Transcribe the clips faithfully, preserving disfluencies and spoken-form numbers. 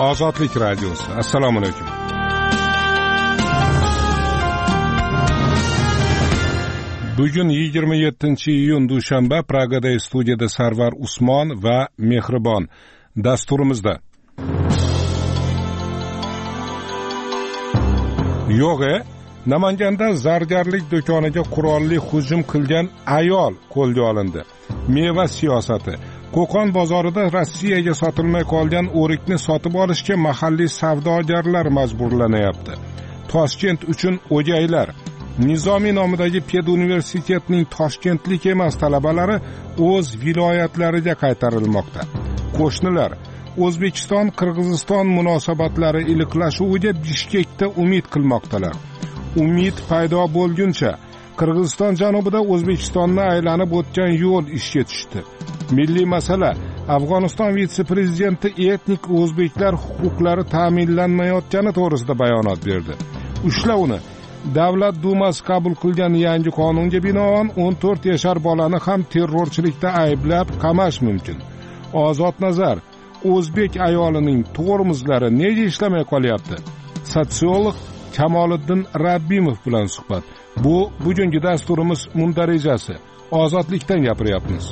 Ozodlik radiosi. Assalomu alaykum. Bugun yigirma yettinchi iyun dushanba. Pragada studiyada Sarvar Usmon va Mehribon dasturimizda. Yo'g'e, Namanganda zargarlik do'koniga qurolli hujum qilgan ayol qo'lga olindi. Meva siyosati. Qo'qon bozorida Rossiyaga sotilmay qolgan o'rikni sotib olishga mahalliy savdogarlar majburlanayapti. Toshkent uchun o'gaylar. Nizomiy nomidagi peduniversitetning toshkentlik emas talabalari o'z viloyatlariga qaytarilmoqda. Qo'shnilar O'zbekiston Qirg'iziston munosabatlari iliqlashuviga Bishkekda umid qilmoqdalar. Umid paydo bo'lguncha Qirg'iziston janubida O'zbekistonni aylanib o'tgan yo'l ishga tushdi. Milliy masala. Afg'oniston vitse-prezidenti etnik o'zbeklar huquqlari ta'minlanmayotgani to'g'risida bayonot berdi. Ushlovni Davlat dumasi qabul qilgan yangi qonunga binoan o'n to'rt yashar bolani ham terrorchilikda ayblab qamash mumkin. Ozod nazar. O'zbek ayolining tormozlari nega ishlamay qolyapti? Sotsiolog Kamoliddin Rabbimov bilan suhbat. Bu bugungi dasturimiz mundarejasi. Ozodlikdan gapiryapmiz.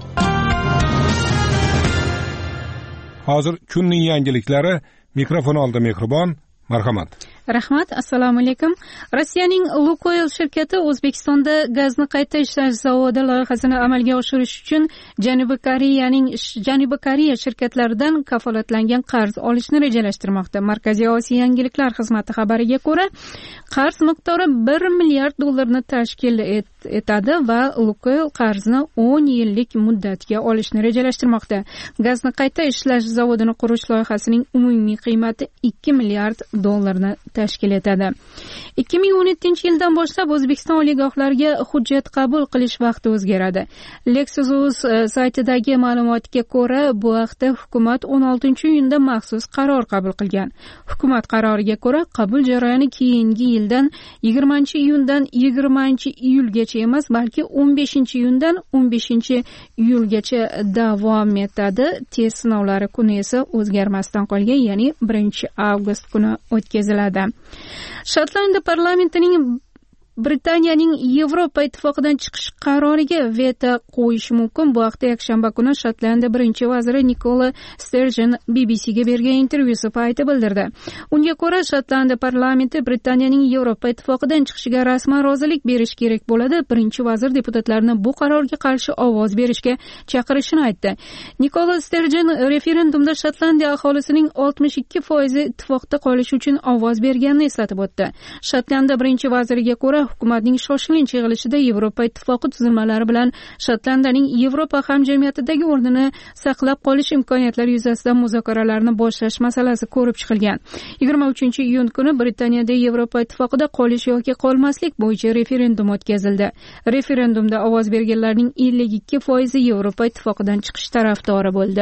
Hozir kunning yangiliklari. Mikrofon oldi Mehribon. Marhamat. Rahmat, assalomu alaykum. Rossiyaning Lukoil shirkati O'zbekistonda gazni qayta ishlash zavodi loyihasini amalga oshirish uchun Janubiy Koreyaning Janubiy Koreya shirkatlaridan kafolatlangan qarz olishni rejalashtirmoqda. Markaziy Osiyo yangiliklar xizmati xabariga ko'ra, qarz miqdori bir milliard dollarni tashkil et, etadi va Lukoil qarzni o'n yillik muddatga olishni rejalashtirmoqda. Gazni qayta ishlash zavodini qurish loyihasining umumiy qiymati ikki milliard dollarni tashkil etadi. ikki ming o'n yettinchi yildan boshlab O'zbekiston oliygohlariga hujjat qabul qilish vaqti o'zgaradi. Lexus saytidagi ma'lumotga ko'ra, bu haqda hukumat o'n oltinchi iyunda maxsus qaror qabul qilgan. Hukumat qaroriga ko'ra, qabul jarayoni keyingi yildan yigirmanchi iyundan yigirmanchi iyulgacha emas, balki o'n beshinchi iyundan o'n beshinchi iyulgacha davom etadi. Test sinovlari kuni esa o'zgarmasdan qolgan, ya'ni birinchi avgust kuni o'tkaziladi. Shotlandiya parlamentining Britaniyaning Yevropa ittifoqidan chiqish qaroriga veto qo'yishi mumkin. Bu haqda yakshanba kuni Shotlandiya birinchi vaziri Nikola Sturgeon B B C'ga bergan intervyusi payti bildirdi. Unga ko'ra, Shotlandiya parlamenti Britaniyaning Yevropa ittifoqidan chiqishiga rasman rozilik berish kerak bo'ladi. Birinchi vazir deputatlarni bu qarorga qarshi ovoz berishga chaqirishini aytdi. Nikola Sturgeon referendumda Shotlandiya aholisining oltmish ikki foizi ittifoqda qolish uchun ovoz berganini eslatib o'tdi. Shotlandiya birinchi vaziriga ko'ra, hukumatning shoshilinch yig'ilishida Yevropa ittifoqi tuzilmalari bilan Shotlandiyaning Yevropa hamjamiyatidagi o'rnini saqlab qolish imkoniyatlari yuzasidan muzokaralarni boshlash masalasi ko'rib chiqilgan. yigirma uchinchi iyun kuni Britaniyada Yevropa ittifoqida qolish yoki qolmaslik bo'yicha referendum o'tkazildi. Referendumda ovoz berganlarning ellik ikki foizi Yevropa ittifoqidan chiqish tarafdori bo'ldi.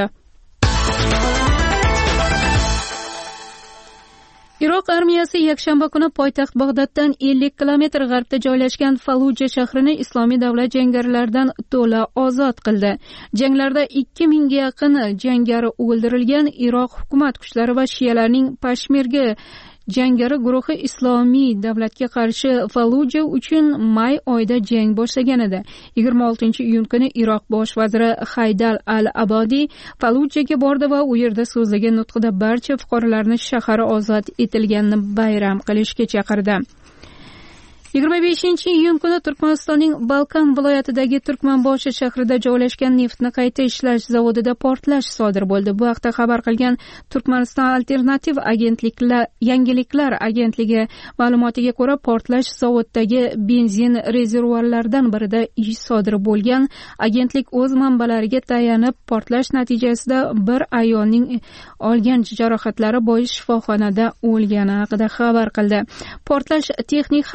Iroq armiyasi yakshanba kuni poytaxt Bag'doddan ellik kilometr g'arbda joylashgan Falluja shahrini Islomiy davlat jangarilaridan to'la ozod qildi. Janglarda ikki mingga yaqin jangari o'ldirilgan. Iroq hukumat kuchlari va shiyalarning Peshmerga jangari guruhi Islomiy davlatga qarshi Falluja uchun may oyida jang boshlagan edi. yigirma oltinchi iyun kuni Iroq bosh vaziri Haydar al-Abadi Fallujaga bordi va u yerda so'zlagan nutqida barcha fuqarolarni shahar ozod etilganini bayram qilishga chaqirdi. yigirma beshinchi iyun kuni Turkmanistonning Balkan viloyatidagi Turkmanboshi shahrida joylashgan neftni qayta ishlash zavodida portlash sodir bo'ldi. Bu haqda xabar qilgan Turkmaniston alternativ agentliklar yangiliklar agentligi ma'lumotiga ko'ra, portlash zavoddagi benzin rezervuarlaridan birida ish sodir bo'lgan. Agentlik o'z manbalariga tayanib, portlash natijasida bir ayolning olgan jarohatlari bo'yicha shifoxonada o'lgani haqida xabar qildi. Portlash texnik xavfsizlik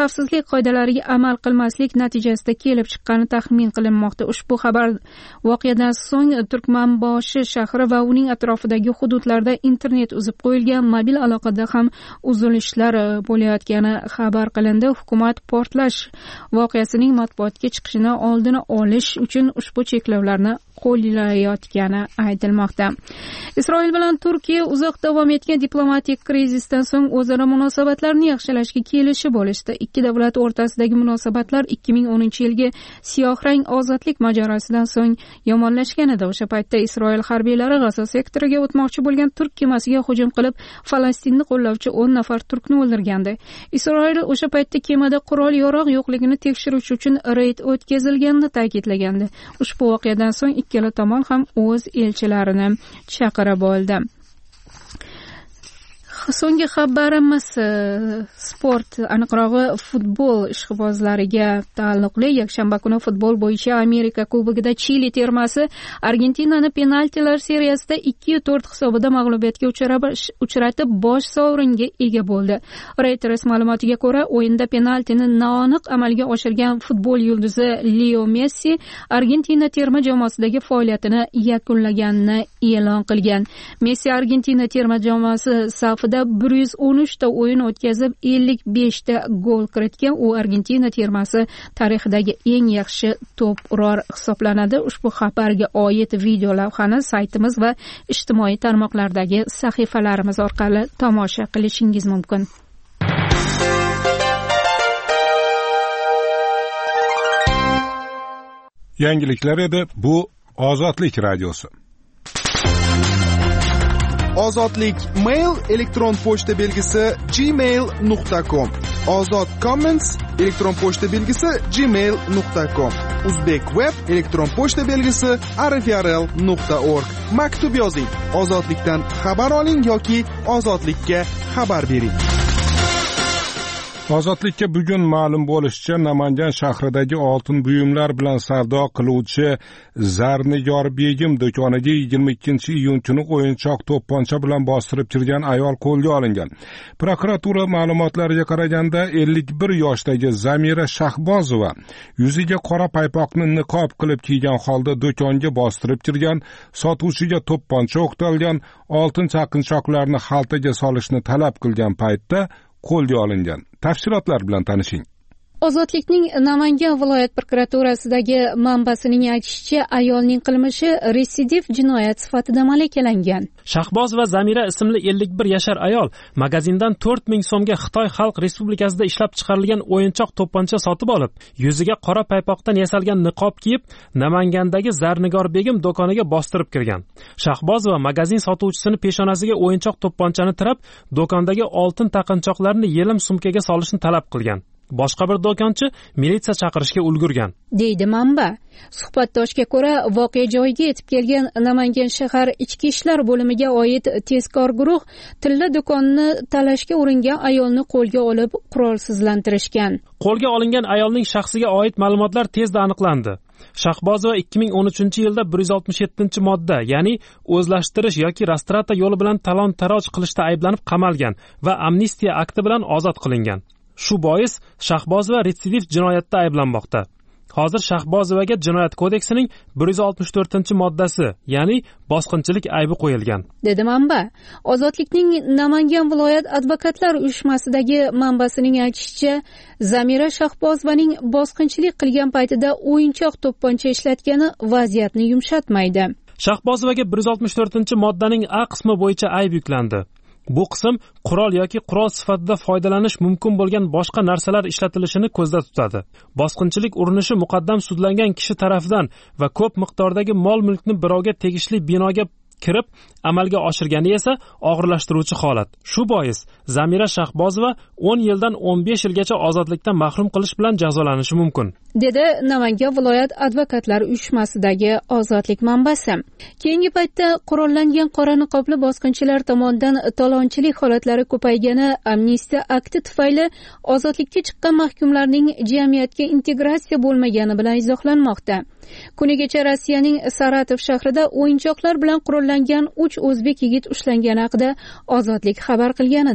qoidalariga amal qilmaslik natijasida kelib chiqqani taxmin qilinmoqda. Ushbu xabar voqeadan so'ng Turkmanboshi shahri va uning atrofidagi hududlarda internet uzib qo'yilgan, mobil aloqada ham uzilishlar bo'layotgani xabar qilindi. Hukumat portlash voqeasining matbuotga chiqishini oldini olish uchun ushbu cheklovlarni qo'llayotgani aytilmoqda. Isroil bilan Turkiya uzoq davom etgan diplomatik krizisdan so'ng o'zaro munosabatlarni yaxshilashga kelishib olishdi. Ikki davlat o'rtasidagi munosabatlar ikki ming o'ninchi yilgi siyohrang ozodlik mojarosidan so'ng yomonlashgan edi. O'sha paytda Isroil harbiylari G'azo sektoriga o'tmoqchi bo'lgan turk kemasiga hujum qilib, Falastinni qo'llovchi o'n nafar turkni o'ldirgandi. Isroil o'sha paytda kemada qurol-yarog' yo'qligini tekshirish uchun reyd o'tkazilganini ta'kidlagandi. Ushbu voqeadan so'ng ikkala tomon ham o'z elchilarini chaqirib oldi. So'nggi xabarimiz sport, aniqrog'i futbol ishqibozlariga taalluqli. Yakshanba kuni futbol bo'yicha Amerika Kubogida Chili termasi Argentinani penaltilar seriyasida ikki to'rt hisobida mag'lubiyatga uchratib, bosh sovringa ega bo'ldi. Reuters ma'lumotiga ko'ra, o'yinda penaltini noaniq amalga oshirgan futbol yulduzi Leo Messi Argentina terma jamoasidagi faoliyatini yakunlaganini e'lon qilgan. Messi Argentina terma jamoasi safida bir yuz o'n uch ta o'yin o'tkazib, ellik besh ta gol kiritgan. U Argentina termasi tarixidagi eng yaxshi to'p uror hisoblanadi. Ushbu xabarga oid video lavhani saytimiz va ijtimoiy tarmoqlardagi sahifalarimiz orqali tomosha qilishingiz mumkin. Yangiliklar edi. Bu Ozodlik radiosi. Ozodlik mail elektron pochta belgisi gmail nuqta com. Ozod comments elektron pochta belgisi gmail nuqta com. Uzbek web elektron pochta belgisi r f r l nuqta org. Maktub yozing. Ozodlikdan xabar oling yoki ozodlikka xabar bering. Ozodlikka bugun ma'lum bo'lishicha, Namangan shahridagi oltin buyumlar bilan savdo qiluvchi Zarnigor Begim do'koniga yigirma ikkinchi iyun kuni o'yinchoq to'pponcha bilan bostirib kirgan ayol qo'lga olingan. Prokuratura ma'lumotlariga qaraganda, ellik bir yoshdagi Zamira Shahbozova yuziga qora paypoqni niqob qilib kiygan holda do'konga bostirib kirgan, sotuvchiga to'pponcha o'qtalgan, oltin chaqinchoqlarni xaltaga solishni talab qilgan paytda qo'lga olingan. Tafsilotlar bilan tanishing. Ozodlikning Namangan viloyat prokuraturasidagi manbasining aytishicha, ayolning qilmishi retsidiv jinoyat sifatida malakalangan. Shahboz va Zamira ismli ellik bir yashar ayol magazindan to'rt ming so'mga Xitoy Xalq Respublikasida ishlab chiqarilgan o'yinchoq to'pponcha sotib olib, yuziga qora paypoqdan yasalgan niqob kiyib, Namangandagi Zarnigor Begim do'koniga bostirib kirgan. Shahboz va magazin sotuvchisini peshonasiga o'yinchoq to'pponchani tirab, do'kondagi oltin taqinchoqlarni yelim sumkaga solishni talab qilgan. Boshqa bir do'konchi militsiya chaqirishga ulgurgan, deydi manba. Suhbatdoshga ko'ra, voqea joyiga yetib kelgan Namangan shahar ichki ishlar bo'limiga oid tezkor guruh tilla do'konni talashga uringan ayolni qo'lga olib, qurolsizlantirishgan. Qo'lga olingan ayolning shaxsiga oid ma'lumotlar tezda aniqlandi. Shahbozova ikki ming o'n uchinchi yilda bir yuz oltmish yettinchi modda, ya'ni o'zlashtirish yoki rastrata yo'li bilan talon-taroj qilishda ayblanib qamalgan va amnistiya akti bilan ozod qilingan. Shu bois Shahbozova retsidiv jinoyatda ayblanmoqda. Hozir Shahbozovaga Jinoyat kodeksining bir yuz oltmish to'rtinchi moddasi, ya'ni bosqinchilik aybi qo'yilgan, dedi manba. Ozodlikning Namangan viloyat advokatlar uyushmasidagi manbasining aytishicha, Zamira Shahbozovaning bosqinchilik qilgan paytida o'yinchoq to'pponcha ishlatgani vaziyatni yumshatmaydi. Shahbozovaga bir yuz oltmish to'rtinchi moddaning A qismi bo'yicha ayb yuklandi. Bu qism qurol yoki qurol sifatida foydalanish mumkin bo'lgan boshqa narsalar ishlatilishini ko'zda tutadi. Bosqinchilik urinishi muqaddam sudlangan kishi tarafidan va ko'p miqdordagi mol-mulkni birovga tegishli binoga kirib amalga oshirgani esa og'irlashtiruvchi holat. Shu bois Zamira Shahbozova o'n yildan o'n besh yilgacha ozodlikdan mahrum qilish bilan jazolanishi mumkin, dedi Namangan viloyat advokatlar uyushmasidagi ozodlik manbasi. Keyingi paytda qurollangan qora niqobli bosqinchilar tomonidan talonchilik holatlari ko'paygani amnistiya akti tufayli ozodlikka chiqqan mahkumlarning jamiyatga integratsiya bo'lmagani bilan izohlanmoqda. Kunigacha Rossiyaning Saratov shahrida o'yinchoqlar bilan qurollangan uch o'zbek yigit ushlangani haqida Ozodlik xabar qilgan edi.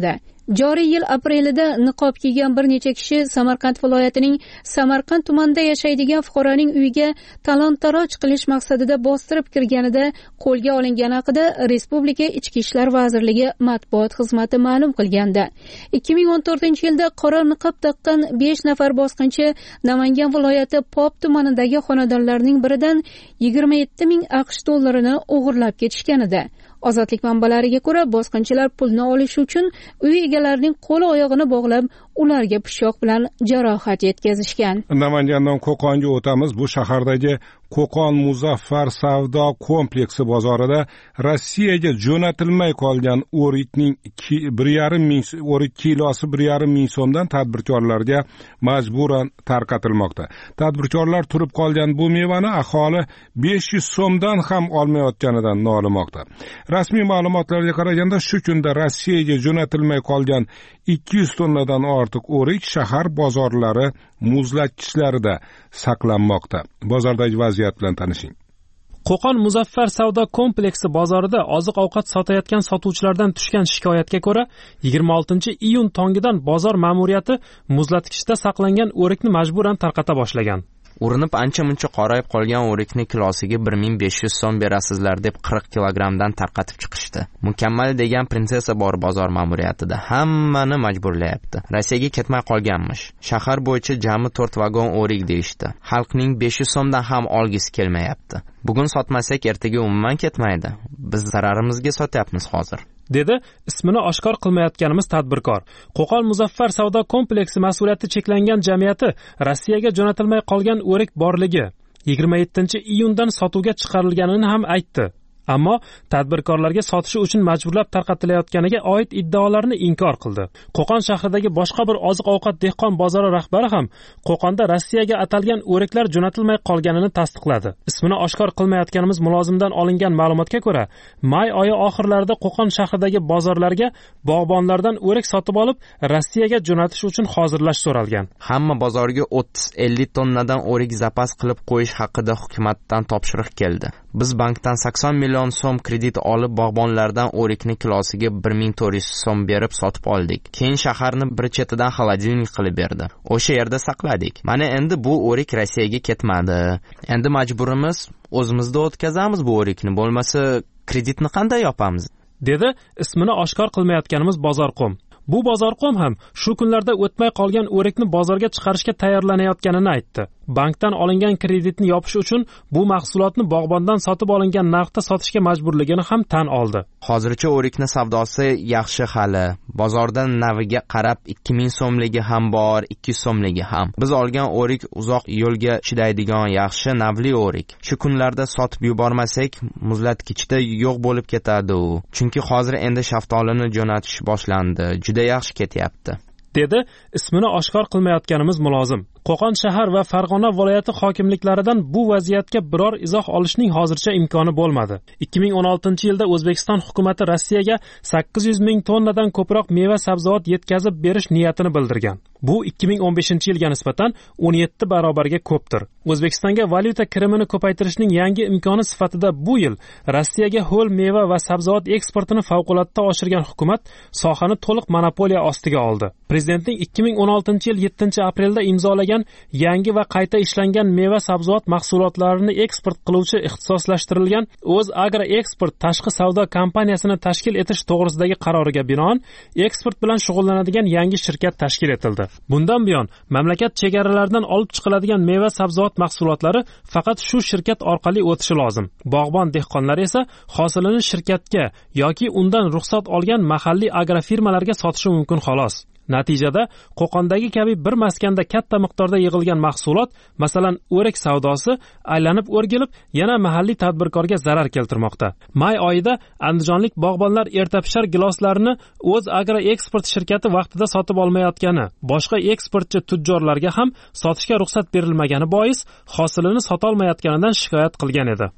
Joriy yil aprelida niqob kiygan bir necha kishi Samarqand viloyatining Samarqand tumanida yashaydigan fuqaroning uyiga talon-taroj qilish maqsadida bostirib kirganida qo'lga olingani haqida Respublika Ichki ishlar vazirligi matbuot xizmati ma'lum qilgandi. ikki ming o'n to'rtinchi yilda qora niqob taqqan besh nafar bosqinchi Namangan viloyati Pop tumanidagi xonadonlarning biridan yigirma yetti ming AQSh dollarini o'g'irlab ketishgan edi. Ozodlik manbalariga ko'ra, bosqinchilar pulni olish uchun uy egalarining qo'l-oyog'ini bog'lab, ularga pichoq bilan jarohat yetkazishgan. Namangandan Qo'qonga o'tamiz. Bu shahardagi Qo'qon Muzaffar savdo kompleksi bozorida Rossiyaga jo'natilmay qolgan o'rikning bir yarim ming o'rik kilosi bir yarim ming so'mdan tadbirkorlarga majburan tarqatilmoqda. Tadbirkorlar turib qolgan bu mevani aholi besh yuz so'mdan ham olmayotganidan nolimoqda. Rasmiy ma'lumotlarga qaraganda shu kunda Rossiyaga jo'natilmay qolgan ikki yuz tonnadan ortiq o'rik shahar bozorlari muzlatkichlarida saqlanmoqda. Bozordagi vaziyat bilan tanishing. Qo'qon Muzaffar savdo kompleksi bozorida oziq-ovqat sotayotgan sotuvchilardan tushgan shikoyatga ko'ra, yigirma oltinchi iyun tongidan bozor ma'muriyati muzlatkichda saqlangan o'rikni majburan tarqata boshlagan. Urinib ancha-muncha qorayib qolgan o'rikni kilosiga bir ming besh yuz so'm berasizlar deb qirq kilogrammdan tarqatib chiqishdi. Mukammal degan prinsessa bor bozor ma'muriyatida. Hammani majburlayapti. Rossiyaga ketmay qolganmish. Shahar bo'yicha jami to'rt vagon o'rik deyishdi. Xalqning besh yuz so'mdan ham olgisi kelmayapti. Bugun sotmasak ertaga umuman ketmaydi. Biz zararimizga sotyapmiz hozir. dedi ismini oshkor qilmayotganimiz tadbirkor. Qo'qon Muzaffar savdo kompleksi mas'uliyati cheklangan jamiyati Rossiyaga jo'natilmay qolgan o'rik borligi yigirma yettinchi iyundan sotuvga chiqarilganini ham aytdi. Ammo tadbirkorlarga sotishi uchun majburlab tarqatilayotganiga oid iddaolarni inkor qildi. Qo'qon shahridagi boshqa bir oziq-ovqat dehqon bozori rahbari ham Qo'qonda Rossiyaga atalgan o'riklar jo'natilmay qolganini tasdiqladi. Ismini oshkor qilmayotganimiz mulozimdan olingan ma'lumotga ko'ra, may oyi oxirlarida Qo'qon shahridagi bozorlarga bog'bonlardan o'rik sotib olib, Rossiyaga jo'natish uchun hozirlash so'ralgan. Hamma bozorga o'ttiz ellik tonnadan o'rik zapas qilib qo'yish haqida hukumatdan topshiriq keldi. Biz bankdan sakson million so'm kredit olib bog'bonlardan o'rikni kilosiga bir ming to'rt yuz so'm berib sotib oldik. Keyin shaharni bir chetidan xolodilnik qilib berdi. O'sha yerda saqladik. Mana endi bu o'rik Rossiyaga ketmadi. Endi majburimiz o'zimizda o'tkazamiz bu o'rikni, bo'lmasa kreditni qanday yopamiz? dedi ismini oshkor qilmayotganimiz Bozorqo'm. Bu Bozorqo'm ham shu kunlarda o'tmay qolgan o'rikni bozorga chiqarishga tayyorlanayotganini aytdi. Bankdan olingan kreditni yopish uchun bu mahsulotni bog'bondan sotib olingan narxda sotishga majburligini ham tan oldi. Hozircha o'rikni savdosi yaxshi hali. Bozorda naviga qarab ikki ming so'mligi ham bor, ikki yuz so'mligi ham. Biz olgan o'rik uzoq yo'lga chidaydigan yaxshi navli o'rik. Shu kunlarda sotib yubormasak, muzlatkichda yo'q bo'lib ketadi u. Chunki hozir endi shaftolini jo'natish boshlandi. Juda yaxshi ketyapti, dedi ismini oshkor qilmayotganimiz mulozim. Qo'qon shahar va Farg'ona viloyati hokimliklaridan bu vaziyatga biror izoh olishning hozircha imkoni bo'lmadi. ikki ming o'n oltinchi yilda O'zbekiston hukumatı Rossiyaga sakkiz yuz ming tonnadan ko'proq meva-sabzavot yetkazib berish niyatini bildirgan. Bu ikki ming o'n beshinchi yilga nisbatan o'n yetti barobarga ko'pdir. O'zbekistonga valyuta kirimini ko'paytirishning yangi imkoni sifatida bu yil Rossiyaga ho'l meva va sabzavot eksportini favqulodda oshirgan hukumat sohani to'liq monopoliya ostiga oldi. Prezidentning ikki ming o'n oltinchi yil yettinchi aprelda imzolagan yangi va qayta ishlangan meva-sabzavot mahsulotlarini eksport qiluvchi ixtisoslashtirilgan O'z Agro Export tashqi savdo kompaniyasini tashkil etish to'g'risidagi qaroriga binoan eksport bilan shug'ullanadigan yangi shirkat tashkil etildi. Bundan buyon mamlakat chegaralaridan olib chiqiladigan meva-sabzavot mahsulotlari faqat shu shirkat orqali o'tishi lozim. Bog'bon dehqonlar esa hosilini shirkatga yoki undan ruxsat olgan mahalliy agrofirmalarga sotishi mumkin xolos. Natijada Qo'qondagi kabi bir maskanda katta miqdorda yig'ilgan mahsulot, masalan, o'rik savdosi aylanib o'rgilib, yana mahalliy tadbirkorga zarar keltirmoqda. May oyida andijonlik bog'bonlar ertapishar giloslarini O'z Agro Export shirkati vaqtida sotib olmayotgani, boshqa eksportchi tujjorlarga ham sotishga ruxsat berilmagani bois hosilini sota olmayotganidan shikoyat qilgan edi.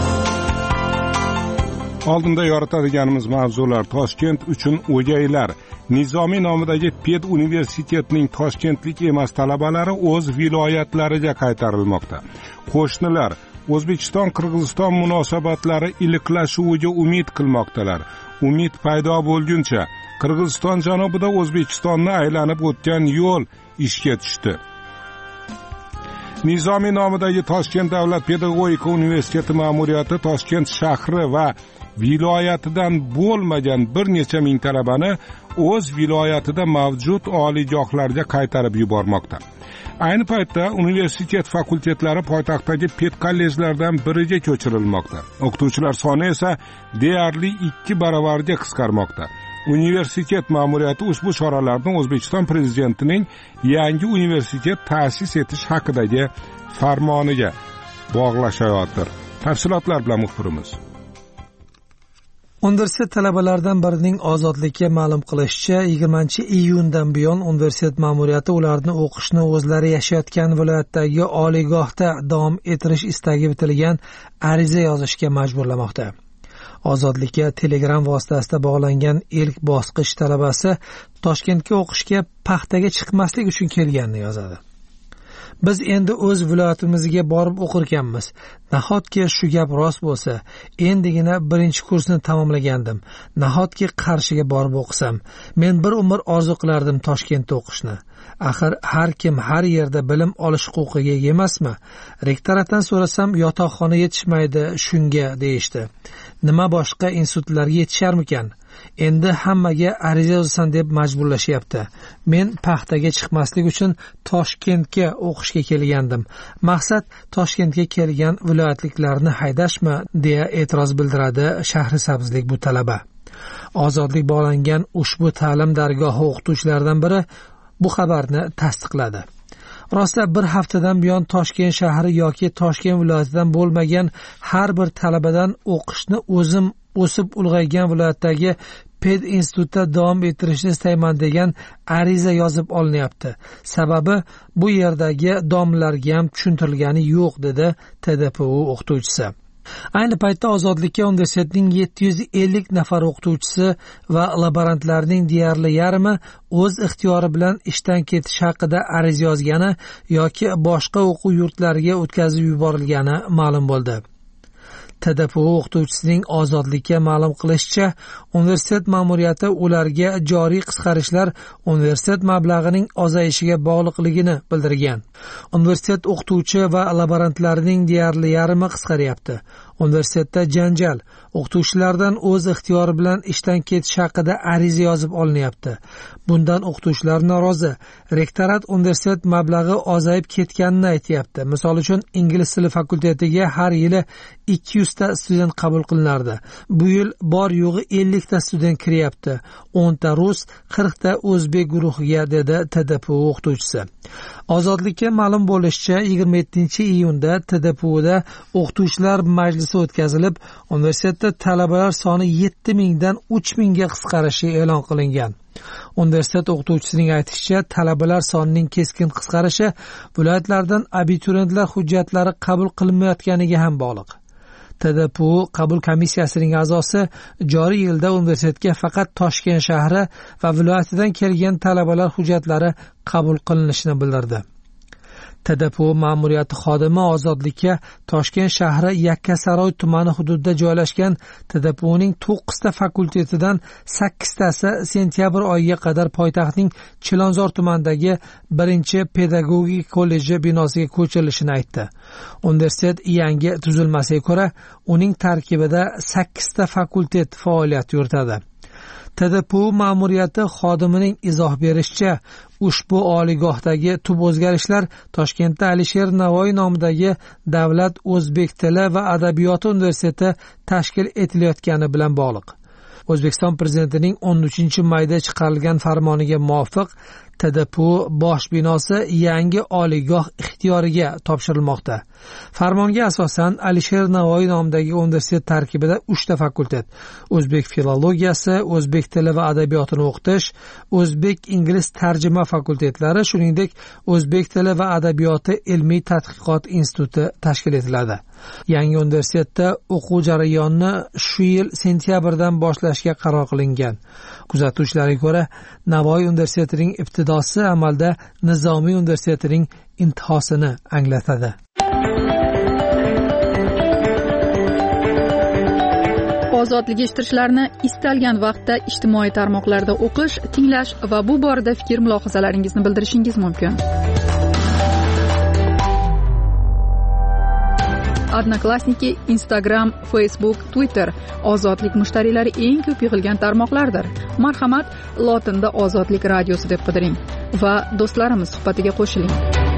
Oldinda yoritadiganimiz mavzular Toshkent uchun o'gaylar. Nizomiy nomidagi Ped universitetining toshkentlik emas talabalari o'z viloyatlariga qaytarilmoqda. Qo'shnilar O'zbekiston-Qirg'iziston munosabatlari iliqlashuviga umid qilmoqdalar. Umid paydo bo'lguncha Qirg'iziston janubida O'zbekistonni aylanib o'tgan yo'l ishga tushdi. Nizomiy nomidagi Toshkent davlat pedagogika universiteti ma'muriyati Toshkent shahri va viloyatidan bo'lmagan bir necha ming talabani o'z viloyatida mavjud oliygohlarga qaytarib yubormoqda. Ayni paytda universitet fakultetlari poytaxtdagi ped kollejlardan biriga ko'chirilmoqda. O'qituvchilar soni esa deyarli ikki baravarga qisqarmoqda. Universitet ma'muriyati ushbu choralarni O'zbekiston prezidentining yangi universitet ta'sis etish haqidagi farmoniga bog'lashayotir. Tafsilotlar bilan muxbirimiz. Universitet talabalaridan birining ozodlikka ma'lum qilishicha, yigirmanchi iyundan buyon universitet ma'muriyati ularni o'qishni o'zlari yashayotgan viloyatdagi oliygohda davom ettirish istagi bitilgan ariza yozishga majburlamoqda. Ozodlikka Telegram vositasida bog'langan ilk bosqich talabasi Toshkentga o'qishga paxtaga chiqmaslik uchun kelganini yozadi. Biz endi o'z viloyatimizga borib o'qirkanmiz. Nahotki shu gap rost bo'lsa, endigina birinchi kursni tamomlagandim. Nahotki Qarshiga borib o'qisam, men bir umr orzu qilardim Toshkentda o'qishni. Axir har kim har yerda bilim olish huquqiga ega emasmi? Rektoratdan so'rasam, yotoqxona yetishmaydi shunga deyishdi. Nima boshqa institutlarga yetisharmikan? Endi hammaga ariza yozasan deb majburlashyapti. Men paxtaga chiqmaslik uchun Toshkentga o'qishga kelgandim. Maqsad Toshkentga kelgan viloyatliklarni haydashmi, deya e'tiroz bildiradi Shahrisabzlik bu talaba. Ozodlik bog'langan ushbu ta'lim dargohi o'qituvchilaridan biri bu xabarni tasdiqladi. Rosta bir haftadan buyon Toshkent shahri yoki Toshkent viloyatidan bo'lmagan har bir talabadan o'qishni o'zim o'sib ulg'aygan viloyatdagi ped institutda davom ettirishni istayman degan ariza yozib olinyapti. Sababi bu yerdagi domlarga ham tushuntirilgani yo'q, dedi T D P U o'qituvchisi. Ayni paytda Ozodlikka universitetning yetti yuz ellik nafar o'qituvchisi va laborantlarning deyarli yarmi o'z ixtiyori bilan ishdan ketish haqida ariza yozgani yoki boshqa o'quv yurtlariga o'tkazib yuborilgani ma'lum bo'ldi. T D P U o'qituvchisining Ozodlikka ma'lum qilishicha, universitet ma'muriyati ularga joriy qisqarishlar universitet mablag'ining ozayishiga bog'liqligini bildirgan. Universitet o'qituvchi va laborantlarining deyarli yarmi qisqaryapti. Universitetda janjal, o'qituvchilardan o'z ixtiyori bilan ishdan ketish haqida ariza yozib olinyapti. Bundan o'qituvchilar norozi. Rektorat universitet mablag'i ozayib ketganini aytayapti. Misol uchun, ingliz tili fakultetiga har yili ikki yuz ta student qabul qilinardi. Bu yil bor yo'g'i ellik ta student kiryapti. o'n ta rus, qirq ta o'zbek guruhiga, dedi T D P U o'qituvchisi. Ozodlikka ma'lum bo'lishicha, yigirma yettinchi iyunda T D P U'da o'qituvchilar majlisi o'tkazilib, universitetda talabalar soni yetti mingdan uch mingga qisqarishi e'lon qilingan. Universitet o'qituvchisining aytishicha, talabalar sonining keskin qisqarishi viloyatlardan abituriyentlar hujjatlari qabul qilinmayotganiga ham bog'liq. T D P U qabul komissiyasining a'zosi joriy yilda universitetga faqat Toshkent shahri va viloyatidan kelgan talabalar hujjatlari qabul qilinishini bildirdi. T D P U ma'muriyati xodimi Ozodlikka Toshkent shahri Yakkasaroy tumani hududida joylashgan T D P U'ning to'qqiz ta fakultetidan sakkiz tasi sentyabr oyiga qadar poytaxtning Chilonzor tumanidagi birinchi pedagogik kolleji binosiga ko'chirilishini aytdi. Universitet yangi tuzilmasiga ko'ra, uning tarkibida sakkiz ta fakultet faoliyat yuritadi. T D P U ma'muriyati xodimining izoh berishicha, ushbu oliygohdagi tub o'zgarishlar Toshkentda Alisher Navoiy nomidagi Davlat o'zbek tili va adabiyoti universiteti tashkil etilayotgani bilan bog'liq. O'zbekiston prezidentining o'n uchinchi mayda chiqarilgan farmoniga muvofiq T D P U bosh binosi yangi oliygoh ixtiyoriga topshirilmoqda. Farmonga asosan Alisher Navoiy nomidagi universitet tarkibida uch ta fakultet: o'zbek filologiyasi, o'zbek tili va adabiyotini o'qitish, o'zbek ingliz tarjima fakultetlari, shuningdek o'zbek tili va adabiyoti ilmiy tadqiqot instituti tashkil etiladi. Yangi universitetda o'quv jarayonini shu yil sentyabrdan boshlashga qaror qilingan. Kuzatuvchilarga ko'ra, Navoiy universitetining ibtidosi amalda Nizomiy universitetining intihosini anglatadi. ozodlik eshittirishlarni istalgan vaqtda ijtimoiy tarmoqlarda o'qish, tinglash va bu borada fikr mulohazalaringizni bildirishingiz mumkin. Odnoklassniki, Instagram, Facebook, Twitter ozodlik mushtariylari eng ko'p yig'ilgan tarmoqlardir. Marhamat, lotinda ozodlik radiosi deb qidiring va do'stlarimiz suhbatiga qo'shiling.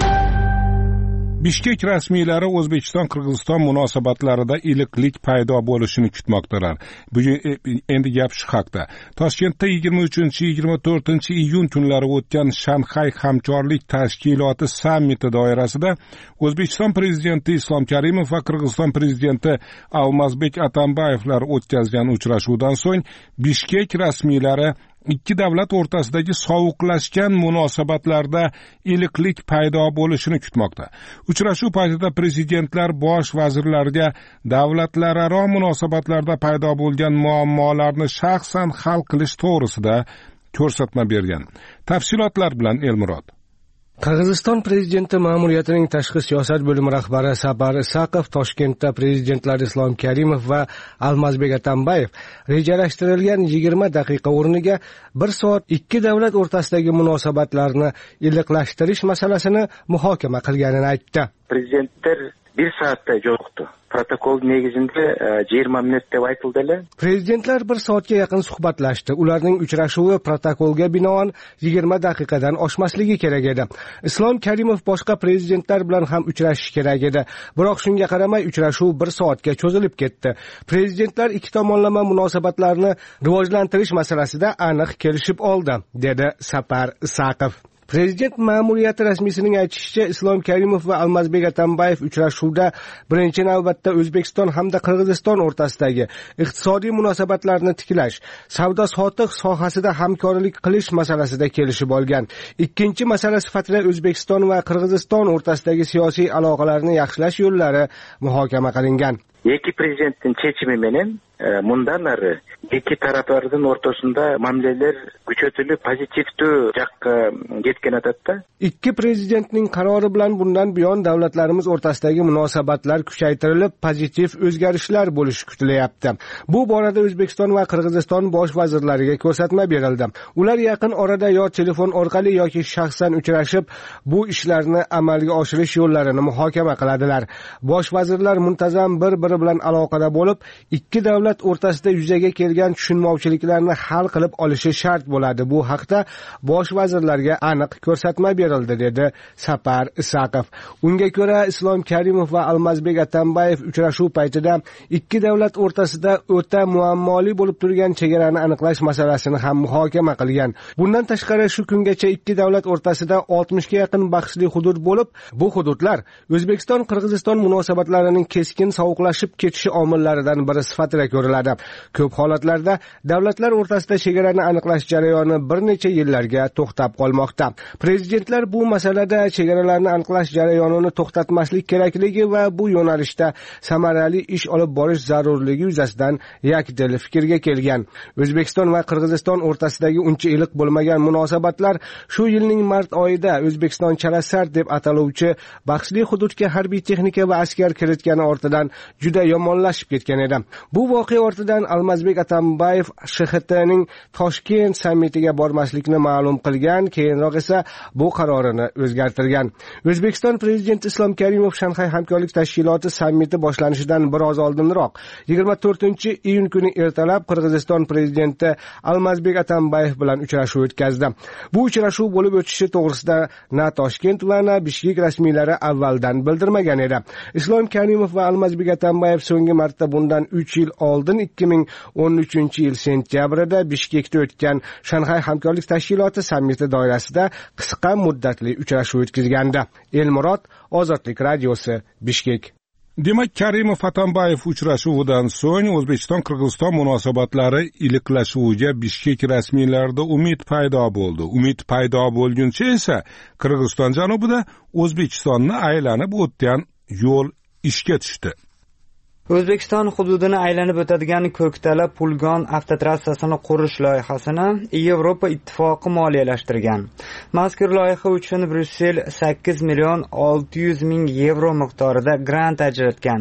Bishkek rasmiylari O'zbekiston-Qirg'iziston munosabatlarida iliqlik paydo bo'lishini kutmoqdalar. Bugun endi gap shu haqda. Toshkentda yigirma uchinchi yigirma to'rtinchi iyun kunlari o'tgan Shanxay hamkorlik tashkiloti sammiti doirasida O'zbekiston prezidenti Islom Karimov va Qirg'iziston prezidenti Almazbek Atambayevlar o'tkazgan uchrashuvdan so'ng Bishkek rasmiylari ikki davlat o'rtasidagi sovuqlashgan munosabatlarda iliqlik paydo bo'lishini kutmoqda. Uchrashuv paytida prezidentlar bosh vazirlarga davlatlararo munosabatlarda paydo bo'lgan muammolarni shaxsan hal qilish to'g'risida ko'rsatma bergan. Tafsilotlar bilan Elmurod. Qirg'iziston prezidenti ma'muriyatining tashqi siyosat bo'limi rahbari Sapar Isaqov Toshkentda prezidentlar Islom Karimov va Almazbek Atambayev rejalashtirilgan yigirma daqiqa o'rniga bir soat ikki davlat o'rtasidagi munosabatlarni iliqlashtirish masalasini muhokama qilganini aytdi. Prezidentlar bir soatda jo'qdi. Protokol negizinde yigirma minut deb aytildi. Prezidentlar bir soatga yaqin suhbatlashdi. Ularning uchrashuvi protokolga binoan yigirma daqiqadan oshmasligi kerak edi. Islom Karimov boshqa prezidentlar bilan ham uchrashish kerak edi. Biroq shunga qaramay uchrashuv bir soatga cho'zilib ketdi. Prezidentlar ikki tomonlama munosabatlarni rivojlantirish masalasida aniq kelishib oldi, dedi Sapar Isaqov. Prezident ma'muriyati rasmiysining aytishicha, Islom Karimov va Almazbek Atambayev uchrashuvda birinchi navbatda O'zbekiston hamda Qirg'iziston o'rtasidagi iqtisodiy munosabatlarni tiklash, savdo-sotiq sohasida hamkorlik qilish masalasida kelishib olgan. Ikkinchi masala sifatida O'zbekiston va Qirg'iziston o'rtasidagi siyosiy aloqalarni yaxshilash yo'llari muhokama qilingan. Ikki prezidentning chechimi bilan mundan nari ikki taraflarning o'rtasida ma'mulalar kuchaytirilib pozitivli yoqqa ketgan edatda. Ikki prezidentning qarori bilan bundan buyon davlatlarimiz o'rtasidagi munosabatlar kuchaytirilib pozitiv o'zgarishlar bo'lishi kutilyapti. Bu borada O'zbekiston va Qirg'iziston bosh vazirlariga ko'rsatma berildi. Ular yaqin orada yo telefon orqali yoki shaxsan uchrashib, bu ishlarni amalga oshirish yo'llarini muhokama qiladilar. Bosh vazirlar muntazam bir-biri bilan aloqada bo'lib, ikki davlat o'rtasida yuzaga kelgan tushunmovchiliklarni hal qilib olishi shart bo'ladi. Bu haqda bosh vazirlarga aniq ko'rsatma berildi, dedi Sapar Isaqov. Unga ko'ra, Islom Karimov va Almazbek Atambayev uchrashuv paytida ikki davlat o'rtasida o'ta muammoli bo'lib turgan chegarani aniqlash masalasini ham muhokama qilgan. Bundan tashqari shu kungacha ikki davlat o'rtasida oltmishga yaqin bahsli hudud bo'lib, bu hududlar O'zbekiston Qirg'iziston munosabatlarining keskin sovuqlashib ketishi omillaridan biri sifatida ko'riladi. Ko'p holatlarda davlatlar o'rtasida chegarani aniqlash jarayoni bir necha yillarga to'xtab qolmoqda. Prezidentlar bu masalada chegaralarni aniqlash jarayonini to'xtatmaslik kerakligi va bu yo'nalishda samarali ish olib borish zarurligi yuzasidan yakdil fikrga kelgan. O'zbekiston va Qirg'iziston o'rtasidagi uncha iliq bo'lmagan munosabatlar shu yilning mart oyida O'zbekiston Chalasar deb ataluvchi bahsli hududga harbiy texnika va askar kiritgani ortidan juda yomonlashib ketgan edi. Bu voqea ortidan Almazbek Atambayev Sh X T'ning Toshkent sammitiga bormaslikni ma'lum qilgan, keyinroq esa bu qarorini o'zgartirgan. O'zbekiston prezidenti Islom Karimov Shanxay hamkorlik tashkiloti sammiti boshlanishidan biroz oldinroq yigirma to'rtinchi iyun kuni ertalab Qirg'iziston prezidenti Almazbek Atambayev bilan uchrashuv o'tkazdi. Bu uchrashuv bo'lib o'tishi to'g'risida na Toshkent va na Bishkek rasmiylari avvaldan bildirmagan edi. Islom Karimov va Almazbek Atambayev so'nggi marta bundan uch yil oldin ikki ming o'n uchinchi yil sentyabrida Bishkekda o'tgan Shanxay hamkorlik tashkiloti sammiti doirasida qisqa muddatli uchrashuv o'tkazgandi. Elmurod, Ozodlik radiosi, Bishkek. Demak, Karimov Atambayev uchrashuvidan so'ng O'zbekiston-Qirg'iziston munosabatlari iliqlashuviga Bishkek rasmiylarida umid paydo bo'ldi. Umid paydo bo'lguncha esa Qirg'iziston janubida O'zbekistonni aylanib o'tgan yo'l ishga tushdi. O'zbekiston hududini aylanib o'tadigan Ko'ktala Pulgon avtotrassasini qurish loyihasini Yevropa ittifoqi moliyalashtirgan. Mazkur loyiha uchun Bryussel sakkiz million olti yuz ming yevro miqdorida grant ajratgan.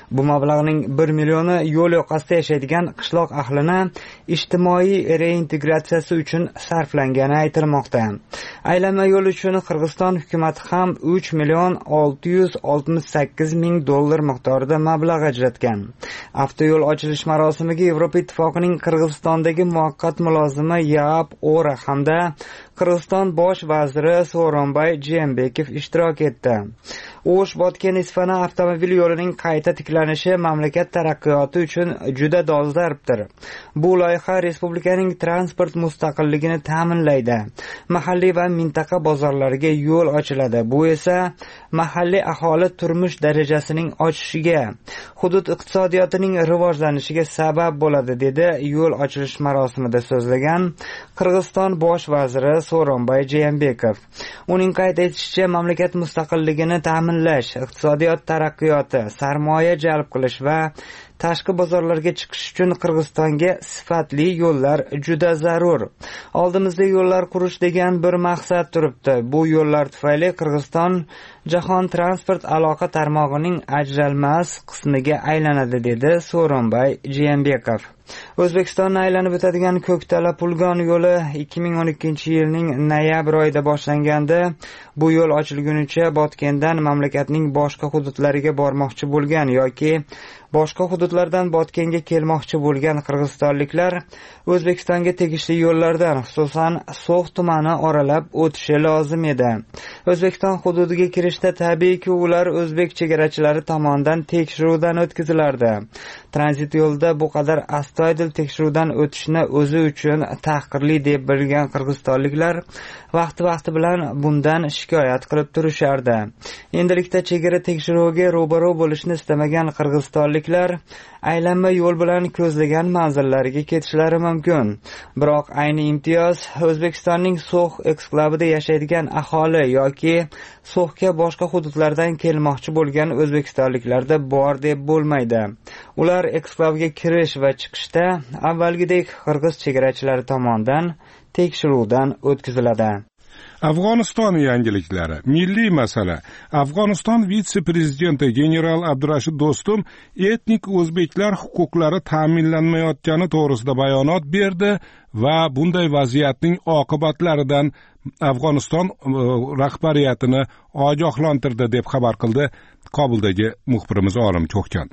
Bu mablag'ning bir millioni yo'l yoqasida yashaydigan qishloq ahlini ijtimoiy reintegratsiyasi uchun sarflangani aytilmoqda. Aylanma yo'l uchun Qirg'iziston hukumati ham uch million olti yuz oltmish sakkiz ming dollar miqdorida mablag' ajratgan. Avtoyo'l ochilish marosimiga Yevropa Ittifoqining Qirg'izistondagi muvaqqat mulozimi Yaap Ora hamda Qirg'iziston bosh vaziri Sooronbay Jeenbekov ishtirok etdi. O'sh-Botken-Isfana avtomobil yo'lining qayta tiklanishi mamlakat taraqqiyoti uchun juda dolzarbdir. Bu loyiha respublikaning transport mustaqilligini ta'minlaydi. Mahalliy va mintaqa bozorlariga yo'l ochiladi. Bu esa mahalliy aholi turmush darajasining oshishiga, hudud iqtisodiyotining rivojlanishiga sabab bo'ladi, dedi yo'l ochilish marosimida so'zlagan Qirg'iziston bosh vaziri Sooronbay Jeenbekov. Uning qayd etishicha, mamlakat mustaqilligini ta'minlash, iqtisodiyot taraqqiyoti, sarmoya jalb qilish va tashqi bozorlarga chiqish uchun Qirg'izistonga sifatli yo'llar juda zarur. Oldimizda yo'llar qurish degan bir maqsad turibdi. Bu yo'llar tufayli Qirg'iziston jahon transport aloqa tarmog'ining ajralmas qismiga aylanadi, dedi Sooronbay Jeenbekov. O'zbekistonni aylanib o'tadigan Ko'ktala Pulgon yo'li ikki ming o'n ikkinchi yilning noyabr oyida boshlangandi. Bu yo'l ochilgunicha Botkendan mamlakatning boshqa hududlariga bormoqchi bo'lgan yoki boshqa hududlardan Botkenga kelmoqchi bo'lgan qirg'izistonliklar O'zbekistonga tegishli yo'llardan, xususan So'x tumani oralab o'tishi lozim edi. O'zbekiston hududiga kirishda tabiiyki ular o'zbek chegarachilari tomonidan tekshiruvdan o'tkazilardi. Tranzit yo'lda bu qadar astoydil tekshiruvdan o'tishni o'zi uchun tahqirli deb bilgan qirg'izistonliklar vaqti-vaqti bilan bundan shikoyat qilib turishardi. Endilikda chegara tekshiruviga ro'baro bo'lishni istamagan qirg'izistonliklar aylanma yo'l bilan ko'zlagan manzillariga ketishlari mumkin. Biroq ayni imtiyoz O'zbekistonning So'x eksklavida yashaydigan aholi yoki So'xga boshqa hududlardan kelmoqchi bo'lgan o'zbekistonliklarda bor deb bo'lmaydi. Ular eksklavga kirish va chiqishda avvalgidek qirg'iz chegarachilari tomonidan tekshiruvdan o'tkaziladi. Afg'oniston yangiliklari. Milliy masala. Afg'oniston vitse-prezidenti general Abdurashid Do'stum etnik o'zbeklar huquqlari ta'minlanmayotgani to'g'risida bayonot berdi va bunday vaziyatning oqibatlaridan Afg'oniston rahbariyatini ogohlantirdi deb xabar qildi Kobuldagi muxbirimiz Olim Cho'xkan.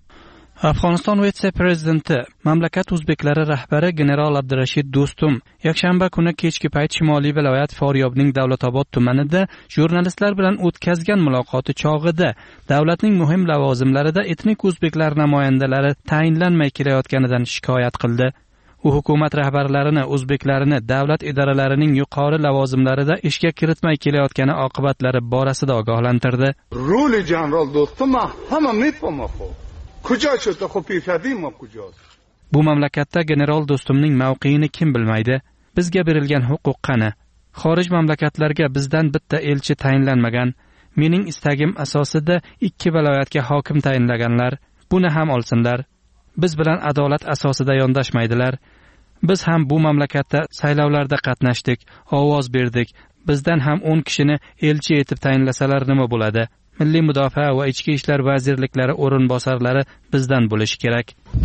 Afg'oniston vitse-prezidenti, mamlakat o'zbeklari rahbari general Abdurashid Do'stum yakshanba kuni kechki payt Shimoliy viloyat Faryobning Davlatobod tumanida jurnalistlar bilan o'tkazgan muloqoti chog'ida davlatning muhim lavozimlarida etnik o'zbeklar namoyandalari tayinlanmay kelayotganidan shikoyat qildi. U hukumat rahbarlarini, o'zbeklarini davlat idoralarining yuqori lavozimlarida ishga kiritmay kelayotgani oqibatlari borasida ogohlantirdi. Roli general Do'stum hamma mefahmadi. Bu mamlakatda general Do'stumning mavqeini kim bilmaydi? Bizga berilgan huquq qani? Xorij mamlakatlarga bizdan bitta elchi tayinlanmagan. Mening istagim asosida ikki viloyatga hokim tayinlaganlar. Buni ham olsinlar. Biz bilan adolat asosida yondashmaydilar. Biz ham bu mamlakatda saylovlarda qatnashdik, ovoz berdik. Bizdan ham o'n kishini elchi etib tayinlasalar nima bo'ladi? Milliy mudofaa va ichki ishlar vazirliklari o'rinbosarlari bizdan bo'lishi kerak.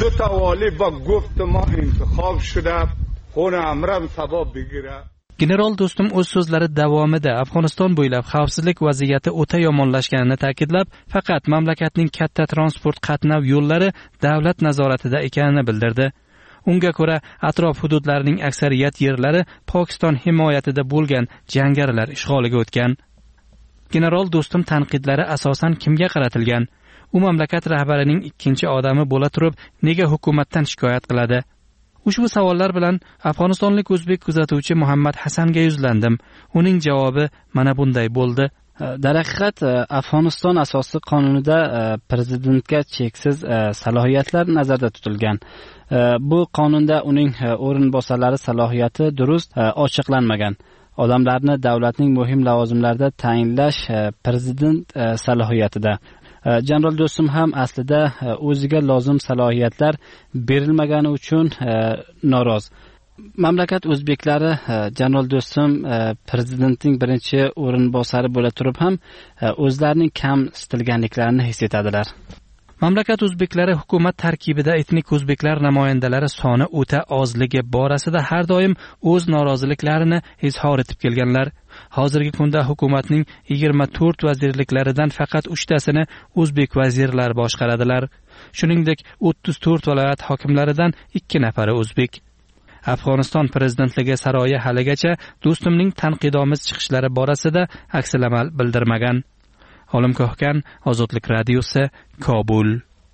General Do'stum o'z so'zlari davomida Afg'oniston bo'ylab xavfsizlik vaziyati o'ta yomonlashganini ta'kidlab, faqat mamlakatning katta transport qatnov yo'llari davlat nazoratida ekanini bildirdi. Unga ko'ra, atrof hududlarining aksariyat yerlari Pokiston himoyatida bo'lgan jangarilar ishg'oliga o'tgan. General Do'stum tanqidlari asosan kimga qaratilgan? U mamlakat rahbarining ikkinchi odami bo'la turib, nega hukumatdan shikoyat qiladi? Ushbu savollar bilan Afg'onistonlik o'zbek kuzatuvchi Muhammad Hasanga yuzlandim. Uning javobi mana bunday bo'ldi. Darhaqiqat, Afg'oniston asosiy qonunida prezidentga cheksiz salohiyatlar nazarda tutilgan. Bu qonunda uning o'rinbosarlari salohiyati durust ochiqlanmagan. Odamlarni davlatning muhim lavozimlarida tayinlash prezident salohiyatida. General Do'stum ham aslida o'ziga lozim salohiyatlar berilmagani uchun noroz. Mamlakat o'zbeklari General Do'stum prezidentning birinchi o'rinbosari bo'la turib ham o'zlarining kam istilganliklarini his etadilar. mamlakat o'zbeklari hukumat tarkibida etnik o'zbeklar namoyandalari soni o'ta ozligi borasida har doim o'z noroziliklarini izhor etib kelganlar. Hozirgi kunda hukumatning yigirma to'rt vazirliklaridan faqat uchtasini o'zbek vazirlar boshqaradilar. Shuningdek, o'ttiz to'rt viloyat hokimlaridan ikki nafari o'zbek. Afg'oniston prezidentligi saroyi haligacha do'stimning tanqidomiz chiqishlari borasida aksil-amal bildirmagan. Olim Ko'hkan, Ozodlik radiosi, Kobul.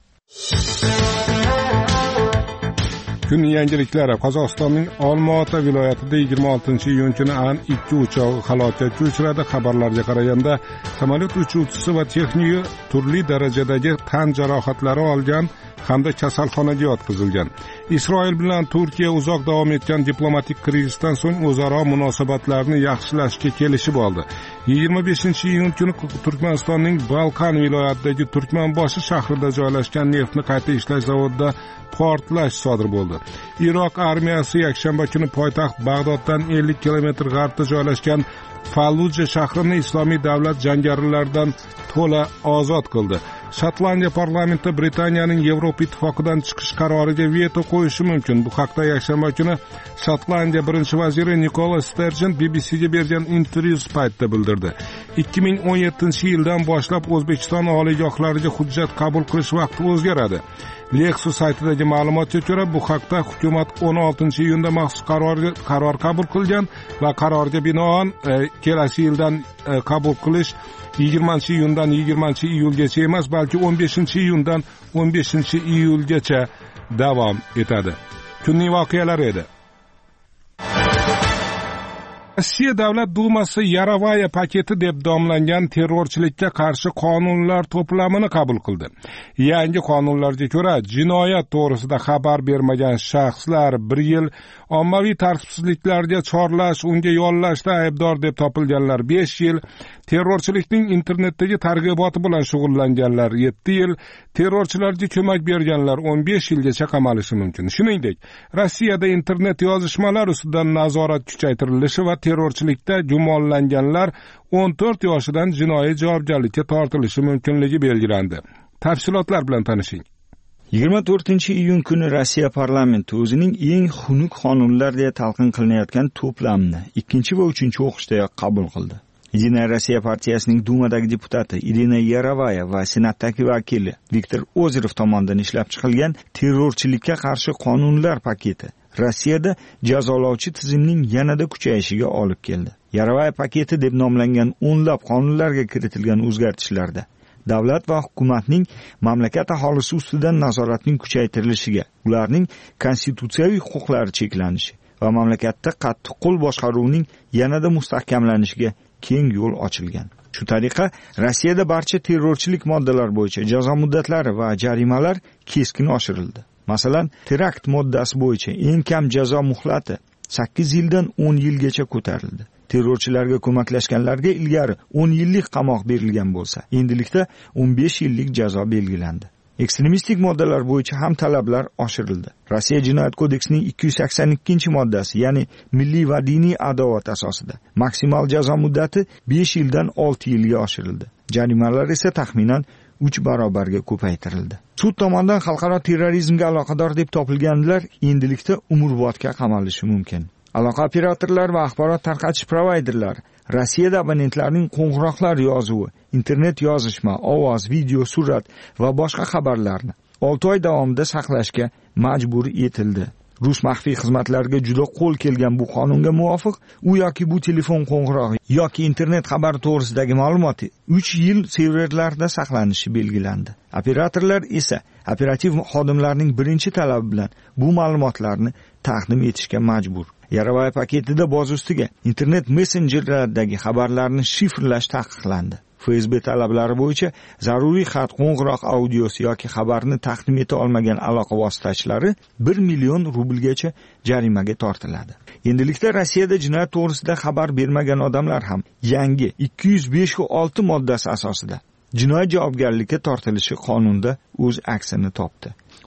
Kun yangiliklari. Qozog'istonning Olmaota viloyatida yigirma oltinchi iyun kuni An ikki uchog'i halokatga uchradi. Xabarlarga qaraganda, samolyot uchuvchisi va texniki turli darajadagi tan jarohatlari olgan hamda kasalxonaga yotqizilgan. Isroil bilan Turkiya uzoq davom etgan diplomatik krizisdan so'ng o'zaro munosabatlarni yaxshilashga kelishib oldi. yigirma beshinchi iyun kuni Turkmanistonning Balkan viloyatidagi Turkmanboshi shahrida joylashgan neftni qayta ishlash zavodida portlash sodir bo'ldi. Iroq armiyasi yakshanba kuni poytaxt Bag'doddan ellik kilometr g'arbda joylashgan Falluja shahrini islomiy davlat jangarilaridan to'la ozod qildi. Shotlandiya parlamenti Britaniyaning Yevropa ittifoqidan chiqish qaroriga veto qo'yishi mumkin. Bu haqda yakshanba kuni Shotlandiya birinchi vaziri Nikola Sturgeon B B C'ga bergan intervyusi paytida bildirdi. ikki ming o'n yettinchi yildan boshlab O'zbekiston oliygohlariga hujjat qabul qilish vaqti o'zgaradi. Lexus saytidagi ma'lumotga ko'ra, bu haqda hukumat o'n oltinchi iyunda maxsus qaror qaror qabul qilgan va qarorga binoan e, kelasi yildan e, qabul qilish yigirmanchi iyundan yigirmanchi iyulgacha emas, balki o'n beshinchi iyundan o'n beshinchi iyulgacha davom etadi. Kunning voqealari edi. Rossiya Davlat Dumasi Yarovaya paketi deb nomlangan terrorchilikka qarshi qonunlar to'plamini qabul qildi. Yangi qonunlarga ko'ra, jinoyat to'g'risida xabar bermagan shaxslar bir yil, ommaviy tartibsizliklarga chorlash, unga yollashda aybdor deb topilganlar besh yil, terrorchilikning internetdagi targ'iboti bilan shug'ullanganlar yetti yil, terrorchilarga ko'mak berganlar o'n besh yilgacha qamalishi mumkin. Shuningdek, Rossiyada internet yozishmalar ustidan nazorat kuchaytirilishi va terrorchilikda gumonlanganlar o'n to'rt yoshidan jinoiy javobgarlikka tortilishi mumkinligi belgilandi. Tafsilotlar bilan tanishing. yigirma to'rtinchi iyun kuni Rossiya parlamenti o'zining eng xunuk qonunlar deya talqin qilinayotgan to'plamni ikkinchi va uchinchi o'qishdayoq qabul qildi. Единая Россия partiyasining Dumadagi deputati Irina Yarovaya va senatdagi vakili Viktor Ozerov tomonidan ishlab chiqilgan terrorchilikka qarshi qonunlar paketi Rossiyada jazolovchi tizimning yanada kuchayishiga olib keldi. Yarovaya paketi deb nomlangan o'nlab qonunlarga kiritilgan o'zgartishlarda davlat va hukumatning mamlakat aholisi ustidan nazoratning kuchaytirilishiga, ularning konstitutsiyaviy huquqlari cheklanishi va mamlakatda qattiq qo'l boshqaruvining yanada mustahkamlanishiga keng yo'l ochilgan. Shu tariqa Rossiyada barcha terrorchilik moddalari bo'yicha jazo muddatlari va jarimalar keskin oshirildi. Masalan, terakt moddasi bo'yicha eng kam jazo muhlati sakkiz yildan o'n yilgacha ko'tarildi. Terrorchilarga ko'maklashganlarga ilgari o'n yillik qamoq berilgan bo'lsa, endilikda o'n besh yillik jazo belgilandi. Ekstremistik moddalar bo'yicha ham talablar oshirildi. Rossiya Jinoyat kodeksining ikki yuz sakson ikkinchi moddasi, ya'ni milliy va diniy adovat asosida maksimal jazo muddati besh yildan olti yilga oshirildi. Jarimalar esa taxminan uch barobarga ko'paytirildi. Sud tomonidan xalqaro terrorizmga aloqador deb topilganlar endilikda umrbodga qamalishi mumkin. Aloqa operatorlari va axborot tarqatish provayderlari Rossiyada abonentlarning qo'ng'iroqlar yozuvi, internet yozishma, ovoz, video, surat va boshqa xabarlarni olti oy davomida saqlashga majbur etildi. Rus maxfiy xizmatlariga juda qo'l kelgan bu qonunga muvofiq, u yoki bu telefon qo'ng'irog'i yoki internet xabari to'g'risidagi ma'lumot uch yil serverlarda saqlanishi belgilandi. Operatorlar esa operativ xodimlarning birinchi talabi bilan bu ma'lumotlarni taqdim etishga majbur. Yarovaya paketida boz ustiga internet messenjerlaridagi xabarlarni shifrlash taqiqlandi. F S B talablari bo'yicha zaruriy xat, qo'ng'iroq audiosi yoki xabarni taqdim eta olmagan aloqa vositachilari bir million rublgacha jarimaga tortiladi. Endilikda Rossiyada jinoyat to'g'risida xabar bermagan odamlar ham yangi ikki yuz besh olti moddasi asosida jinoiy javobgarlikka tortilishi qonunda o'z aksini topdi.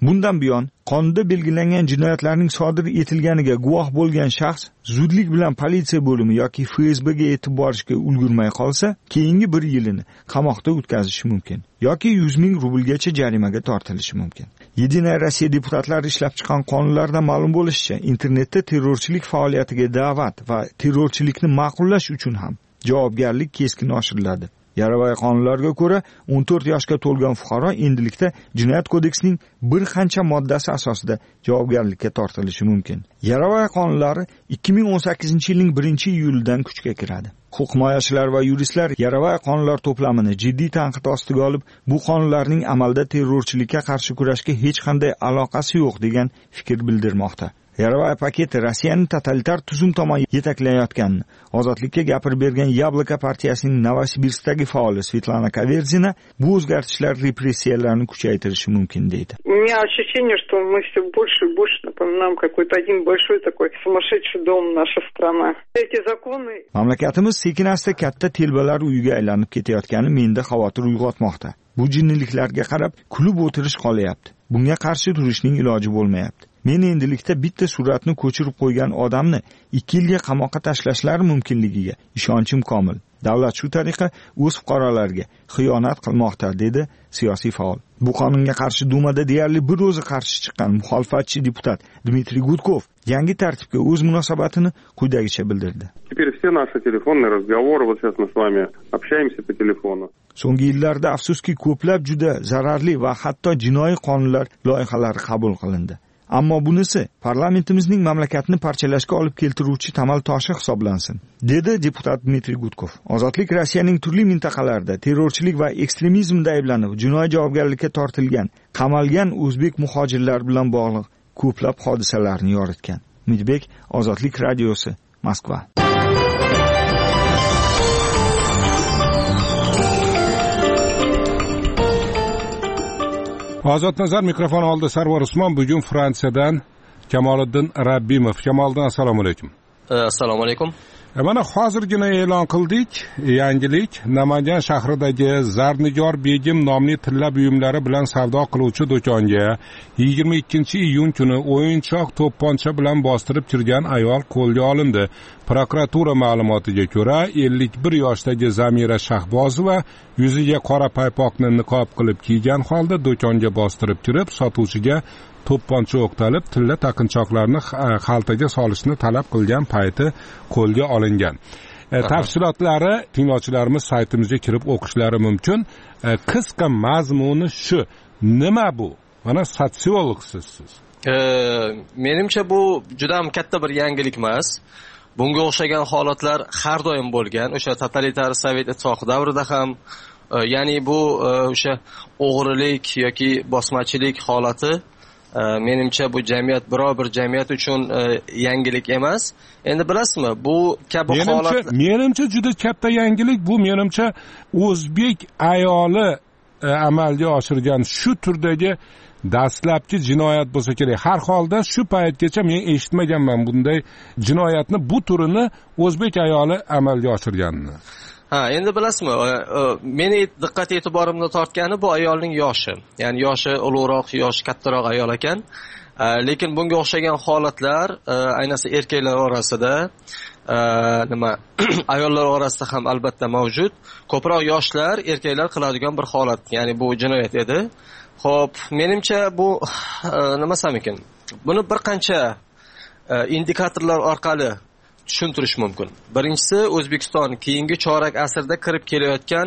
Bundan buyon qonunda belgilangan jinoyatlarning sodir etilganiga guvoh bo'lgan shaxs zudlik bilan politsiya bo'limi yoki F S Bga yetib borishga ulgurmay qolsa, keyingi bir yilini qamoqda o'tkazishi mumkin yoki yuz ming rublgacha jarimaga tortilishi mumkin. Единая Rossiya deputatlari ishlab chiqqan qonunlardan ma'lum bo'lishicha, internetda terrorchilik faoliyatiga da'vat va terrorchilikni ma'qullash uchun ham javobgarlik keskin oshiriladi. Yarovay qonunlarga ko'ra, o'n to'rt yoshga to'lgan fuqaro endilikda Jinoyat kodeksining bir qancha moddasi asosida javobgarlikka tortilishi mumkin. Yarovay qonunlari ikki ming o'n sakkizinchi yilning birinchi iyulidan kuchga kiradi. Huquq himoyachilar va yuristlar yarovay qonunlar to'plamini jiddiy tanqid ostiga olib, bu qonunlarning amalda terrorchilikka qarshi kurashga hech qanday aloqasi yo'q degan fikr bildirmoqda. Yarovay paketi Rossiyaning totalitar tuzum tomon yetaklayotganini Ozodlikka gapirib bergan Yabloko partiyasining Novosibirskdagi faoli Svetlana Kaverzina bu o'zgartishlar repressiyalarni kuchaytirishi mumkin deydi. У меня ощущение, что мы все больше и больше напоминаем какой-то один большой такой сумасшедший дом, наша страна. Эти законы... Mamlakatimiz sekin-asta katta telbalar uyiga aylanib ketayotgani menda xavotir uyg'otmoqda. Bu jinniliklarga qarab kulib o'tirish qolyapti. Bunga qarshi turishning iloji bo'lmayapti. Men endilikda bitta suratni ko'chirib qo'ygan odamni ikki yilga qamoqqa tashlashlari mumkinligiga ishonchim komil. Davlat shu tariqa o'z fuqarolariga xiyonat qilmoqda, dedi siyosiy faol. Bu qonunga qarshi Dumada deyarli bir o'zi qarshi chiqqan muxolifatchi deputat Dmitriy Gudkov yangi tartibga o'z munosabatini quyidagicha bildirdi. Теперь все наши телефонные разговоры, вот сейчас мы с вами общаемся по телефону. So'nggi yillarda afsuski ko'plab juda zararli va hatto jinoiy qonunlar loyihalari qabul qilindi. Ammo bunisi parlamentimizning mamlakatni parchalashga olib keltiruvchi tamal toshi hisoblansin, dedi deputat Dmitriy Gudkov. Ozodlik Rossiyaning turli mintaqalarida terrorchilik va ekstremizmda ayblanib, jinoiy javobgarlikka tortilgan, qamalgan o'zbek muhojirlar bilan bog'liq ko'plab hodisalarni yoritgan. Umidbek, Ozodlik radiosi, Moskva. Ozod Nazar mikrofon oldi. Sarvar Usmon bugun Fransiyadan Kamoliddin Rabbimov. Kamoliddin, assalomu alaykum. Assalomu alaykum. Mana hozirgina e'lon qildik, yangilik Namangan shahridagi Zarnigor Begim nomli tilla buyumlari bilan savdo qiluvchi do'konga yigirma ikkinchi iyun kuni o'yinchoq to'pponcha bilan bostirib kirgan ayol qo'lga olindi. Prokuratura ma'lumotiga ko'ra, ellik bir yoshdagi Zamira Shahbozova yuziga qora paypoqni niqob qilib kiygan holda do'konga bostirib kirib, sotuvchiga to'pponcha o'qtalib, tilla taqinchoqlarni xaltaga solishni talab qilgan payti qo'lga olingan. E, tafsilotlari tinglovchilarimiz saytimizga kirib o'qishlari mumkin. E, qisqa mazmuni shu. Nima bu? Mana sotsiologsiz siz. E, menimcha bu juda ham katta bir yangilik emas. Bunga o'xshagan holatlar har doim bo'lgan. O'sha totalitar Sovet ittifoqi davrida ham, e, ya'ni bu o'sha o'g'rilik yoki bosmachilik holati menimcha bu jamiyat biror bir jamiyat uchun yangilik emas. Endi bilasizmi, bu kabi holat menimcha juda katta yangilik. Bu menimcha o'zbek ayoli amalga oshirgan shu turdagi dastlabki jinoyat bo'lsa kerak. Har holda shu paytgacha men eshitmaganman bunday jinoyatni, bu turini o'zbek ayoli amalga oshirganini. Ha, endi bilasizmi, meni diqqat e'tiborimni tortgani bu ayolning yoshi. Ya'ni yoshi ulug'roq, yoshi kattaroq ayol ekan. Lekin bunga o'xshagan holatlar ayniqsa erkaklar orasida, nima, ayollar orasida ham albatta mavjud. Ko'proq yoshlar, erkaklar qiladigan bir holat, ya'ni bu jinoyat edi. Xo'p, menimcha bu nima desam ekan? Buni bir qancha indikatorlar orqali tushuntirish mumkin. Birinchisi, O'zbekiston keyingi chorak asrda kirib kelayotgan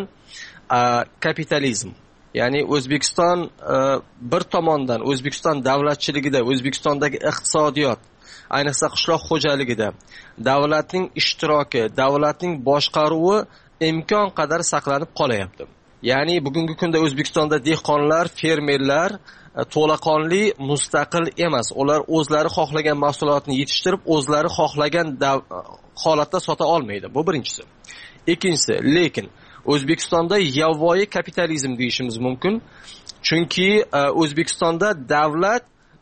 kapitalizm. Ya'ni O'zbekiston bir tomondan O'zbekiston davlatchiligida, O'zbekistondagi iqtisodiyot, ayniqsa qishloq xo'jaligida davlatning ishtiroki, davlatning boshqaruvi imkon qadar saqlanib qolyapti. Ya'ni bugungi kunda O'zbekistonda dehqonlar, fermerlar to'laqonli mustaqil emas. Ular o'zlari xohlagan mahsulotni yetishtirib, o'zlari xohlagan holatda sota olmaydi. Bu birinchisi. Ikkinchisi, lekin O'zbekistonda yovvoyi kapitalizm deyishimiz mumkin. Chunki O'zbekistonda davlat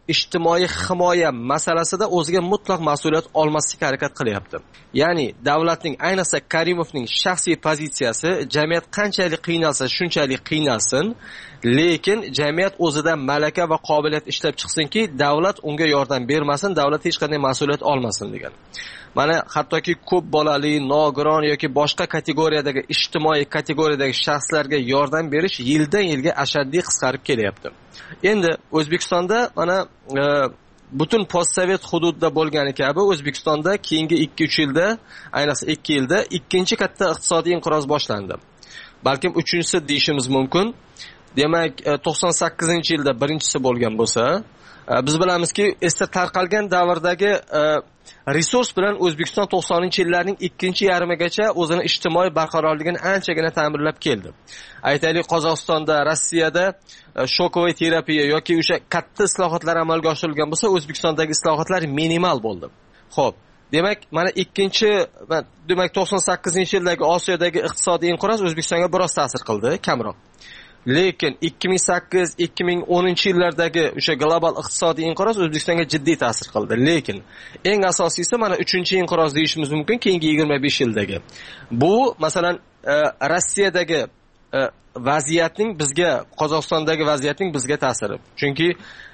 ijtimoiy himoya masalasida o'ziga mutlaq mas'uliyat olmaslikka harakat qilyapti. Ya'ni davlatning, ayniqsa Karimovning shaxsiy pozitsiyasi jamiyat qanchalik qiynalsa shunchalik qiynalsin, lekin jamiyat o'zidan malaka va qobiliyat ishlab chiqsinki, davlat unga yordam bermasin, davlat hech qanday mas'uliyat olmasin degan. Mana hattoki ko'p bolali, nogiron yoki boshqa kategoriyadagi ijtimoiy kategoriyadagi shaxslarga yordam berish yildan yilga ashaddiy qisqarib kelyapti. Endi O'zbekistonda mana e, butun postsovet hududida bo'lgani kabi O'zbekistonda keyingi ikki uch yilda, ayniqsa ikki yilda ikkinchi katta iqtisodiy inqiroz boshlandi. Balkim uchinchisi deyishimiz mumkin. Demak, to'qson sakkizinchi yilda birinchisi bo'lgan bo'lsa, biz bilamizki, esda tarqalgan davrdagi resurs bilan O'zbekiston to'qsoninchi yillarning ikkinchi yarmigacha o'zini ijtimoiy barqarorligini anchagina ta'minlab keldi. Aytaylik, Qozog'istonda, Rossiyada shokovoy terapiya yoki o'sha katta islohotlar amalga oshirilgan bo'lsa, O'zbekistondagi islohotlar minimal bo'ldi. Xo'p, demak, mana ikkinchi, demak to'qson sakkizinchi yildagi Osiyodagi iqtisodiy inqiroz O'zbekistonga biroz ta'sir qildi, kamroq. Lekin ikki ming sakkiz ikki ming o'ninchi yillardagi o'sha global iqtisodiy inqiroz O'zbekistonga jiddiy ta'sir qildi. Lekin eng asosiysi mana uchinchi inqiroz deyishimiz mumkin, keyingi yigirma besh yildagi. Bu, masalan, Rossiyadagi vaziyatning bizga, Qozog'istondagi vaziyatning bizga ta'siri. Chunki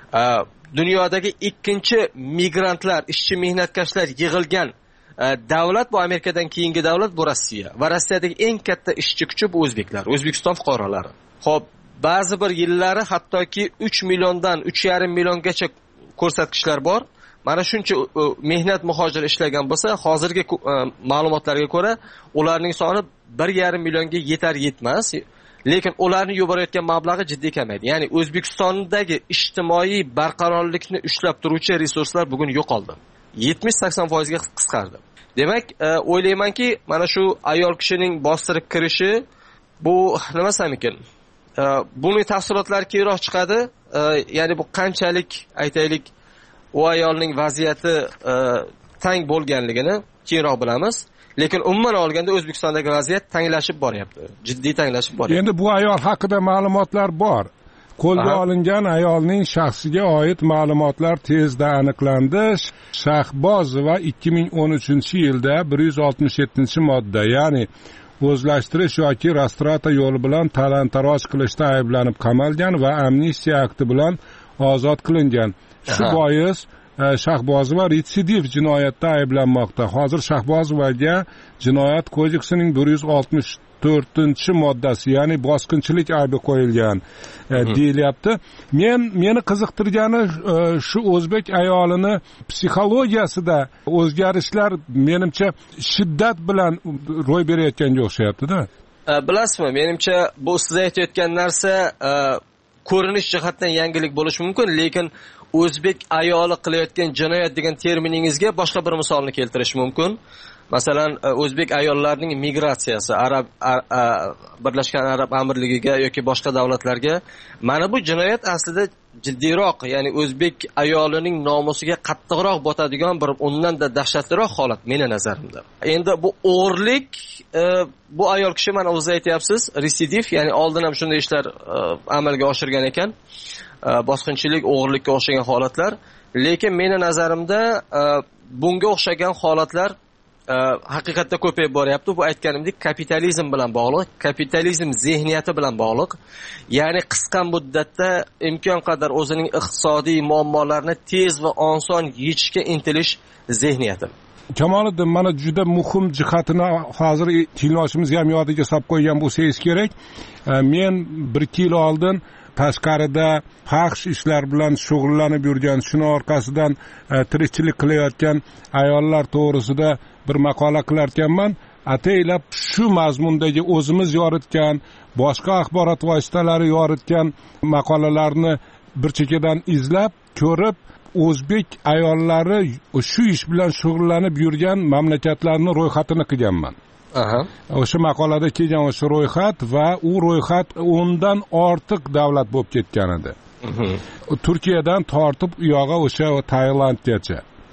dunyodagi ikkinchi migrantlar, ishchi mehnatkashlar yig'ilgan davlat bu Amerikadan keyingi davlat bu Rossiya. Va Rossiyadagi eng katta ishchi kuchi bu o'zbeklar, O'zbekiston fuqarolari. Xo'p, ba'zi bir yillari hattoki uch milliondan uch yarim milliongacha ko'rsatkichlar bor. Mana shuncha mehnat muhojiri ishlagan bo'lsa, hozirgi ma'lumotlarga ko'ra, ularning soni bir yarim millionga yetar yetmas. Lekin ularni yuborayotgan mablag'i jiddiy kamaydi. Ya'ni O'zbekistondagi ijtimoiy barqarorlikni ushlab turuvchi resurslar bugun yo'qoldi. yetmish sakson foiz ga qisqardi. Demak, o'ylaymanki, mana shu ayol kishining bostirib kirishi bu nima desam ekan? Buning tafsilotlari keyinroq chiqadi. Ya'ni bu qanchalik, aytaylik, u ayolning vaziyati tang bo'lganligini keyinroq bilamiz. Lekin umuman olganda O'zbekistondagi vaziyat tanglashib boryapti. Jiddiy tanglashib boryapti. Endi bu ayol haqida ma'lumotlar bor. Qo'lga olingan ayolning shaxsiga oid ma'lumotlar tezda aniqlandi. Shahboz va ikki ming o'n uchinchi yilda bir yuz oltmish yettinchi modda, ya'ni o'zlashtirish yoki restrata yo'li bilan talon-taroj qilishda ayblanib qamalgan va amnistiya akti bilan ozod qilingan. Shu bois Shahbozova retsidiv jinoyatda ayblanmoqda. Hozir Shahbozovaga Jinoyat kodeksining bir yuz oltmish to'rtinchi moddasi, ya'ni bosqinchilik aybi qo'yilgan deyilyapti. Men meni qiziqtirgani shu o'zbek ayolini psixologiyasida o'zgarishlar menimcha shiddat bilan ro'y berayotganga o'xshayapti-da. Bilasizmi, menimcha bu siz aytayotgan narsa ko'rinish jihatdan yangilik bo'lishi mumkin, lekin o'zbek ayoli qilayotgan jinoyat degan terminingizga boshqa bir misolni keltirish mumkin. Masalan, o'zbek ayollarining migratsiyasi Arab Birlashgan Arab Amirligiga yoki boshqa davlatlarga, mana bu jinoyat aslida jiddiyroq, ya'ni o'zbek ayolining nomusiga qattiqroq botadigan bir undan-da dahshatliroq holat meni nazarimda. Endi bu o'g'irlik, bu ayol kishi mana o'zingiz aytyapsiz, residiv, ya'ni oldin ham shunday ishlar amalga oshirgan ekan, bosqinchilik, o'g'irlikka o'xshagan holatlar. Lekin meni nazarimda bunga o'xshagan holatlar haqiqatda ko'payib boryapti. Bu aytganimdek kapitalizm bilan bog'liq, kapitalizm zehniyati bilan bog'liq. Ya'ni qisqa muddatda imkon qadar o'zining iqtisodiy muammolarini tez va oson yechishga intilish zehniyati. Kamoliddin, mana juda muhim jihatini hozir tinglovchimizga ham yodiga solib qo'ygan bo'lsangiz kerak. Men bir ikki yil oldin tashqarida faxsh ishlar bilan shug'ullanib yurgan, shuni orqasidan tirikchilik qilayotgan ayollar to'g'risida bir maqola qilarkanman. Ataylab shu mazmundagi o'zimiz yoritgan, boshqa axborot vositalari yoritgan maqolalarni bir chekkadan izlab ko'rib, o'zbek ayollari shu ish bilan shug'ullanib yurgan mamlakatlarning ro'yxatini qilganman. Aha. O'sha maqolada kelgan o'sha ro'yxat va u ro'yxat o'ndan ortiq davlat bo'lib ketgan edi. Turkiyadan tortib u yog'i o'sha Tailandgacha.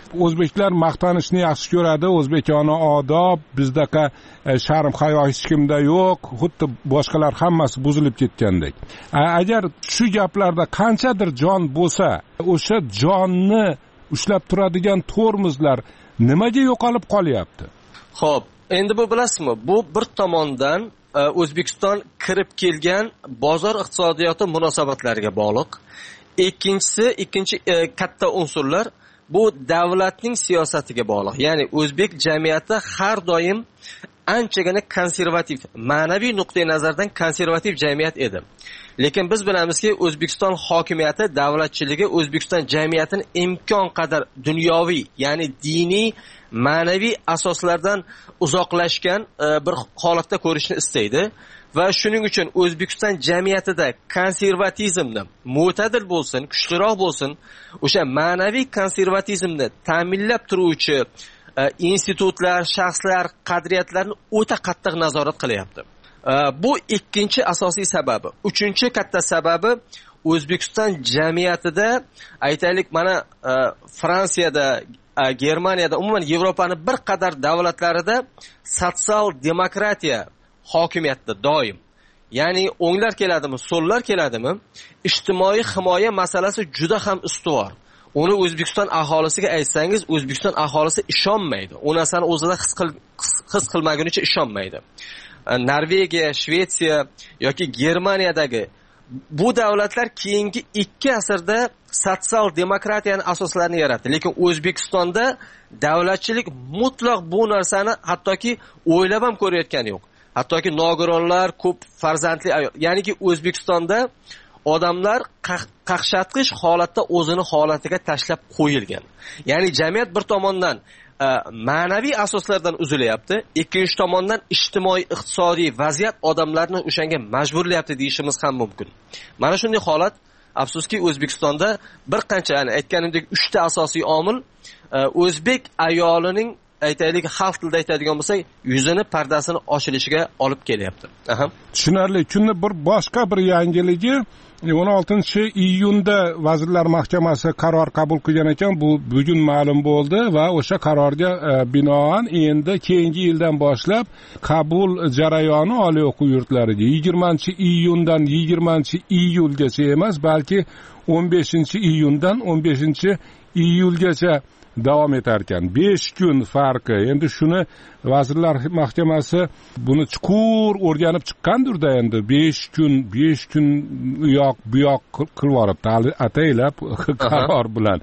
o'zbeklar maqtanishni yaxshi ko'radi, o'zbekona odob, bizdaqa sharm hayo hech kimda yo'q, xuddi boshqalar hammasi buzilib ketgandek. Agar shu gaplarda qanchadir jon bo'lsa, o'sha jonni ushlab turadigan tormozlar nimaga yo'qolib qolyapti? Xo'p, endi bu bilasizmi, bu bir tomondan O'zbekiston kirib kelgan bozor iqtisodiyoti munosabatlariga bog'liq. Ikkinchisi, ikkinchi e, katta unsurlar bu davlatning siyosatiga bog'liq. Ya'ni o'zbek jamiyati har doim anchagina konservativ, ma'naviy nuqtai nazardan konservativ jamiyat edi. Lekin biz bilamizki, O'zbekiston hokimiyati, davlatchiligi O'zbekiston jamiyatini imkon qadar dunyoviy, ya'ni diniy, ma'naviy asoslardan uzoqlashgan e, bir holatda ko'rishni istaydi va shuning uchun O'zbekiston jamiyatida konservatizmni mo'tadil bo'lsin, kuchliroq bo'lsin, o'sha ma'naviy konservatizmni ta'minlab turuvchi e, institutlar, shaxslar, qadriyatlarni o'ta qattiq nazorat qilyapti. Bu ikkinchi asosiy sababi. Uchinchi katta sababi O'zbekiston jamiyatida aytaylik, mana Fransiyada, Germaniyada, umuman Yevropaning bir qadar davlatlarida sotsial demokratiya hokimiyatda doim. Ya'ni o'nglar keladimi, so'llar keladimi, ijtimoiy himoya masalasi juda ham ustuvor. Uni O'zbekiston aholisiga aytsangiz, O'zbekiston aholisi ishonmaydi. U narsani o'zida his qil his qilmagunicha ishonmaydi. Norvegiya, Shvetsiya yoki Germaniyadagi bu davlatlar keyingi ikki asrda sotsial demokratiyaning asoslarini yaratdi. Lekin O'zbekistonda davlatchilik mutlaq bu narsani hattoki o'ylab ham ko'rayotgani yo'q. Hattoki nogironlar, ko'p farzandli ayol, ya'niki O'zbekistonda odamlar qaqshatqich holatda o'zini holatiga tashlab qo'yilgan. Ya'ni jamiyat bir tomondan ma'naviy asoslardan uzilyapti, ikkinchi tomondan ijtimoiy iqtisodiy vaziyat odamlarni o'shanga majburlayapti deyishimiz ham mumkin. Mana shunday holat afsuski O'zbekistonda bir qancha, ya'ni aytganimdek uchta asosiy omil o'zbek ayolining, aytaylik, xalq tilida aytadigan bo'lsak, yuzini, pardasini ochilishiga olib kelyapti. Aha. Tushunarli. Kunni bir boshqa bir yangiligi o'n oltinchi iyunda Vazirlar Mahkamasi qaror qabul qilgan ekan. Bu bugun ma'lum bo'ldi va o'sha qarorga e, binoan endi keyingi yildan boshlab qabul jarayoni oliy o'quv yurtlariga yigirmanchi iyundan yigirmanchi iyulgacha emas, balki o'n beshinchi iyundan o'n beshinchi iyulgacha davom etar ekan. besh kun farqi. Endi shuni Vazirlar Mahkamasi buni chuqur o'rganib chiqqandir-da, endi besh kun, besh kun u yoq bu yoq qilib yoribdi ataylab qaror bilan.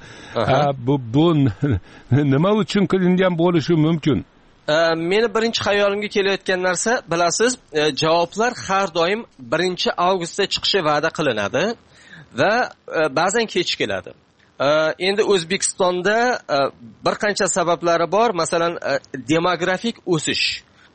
Bu bu nima uchun qilingan bo'lishi mumkin? Meni birinchi xayolimga kelayotgan narsa, bilasiz, javoblar har doim birinchi avgustda chiqishi va'da qilinadi va ba'zan kech keladi. Endi O'zbekistonda bir qancha sabablari bor. Masalan, demografik o'sish.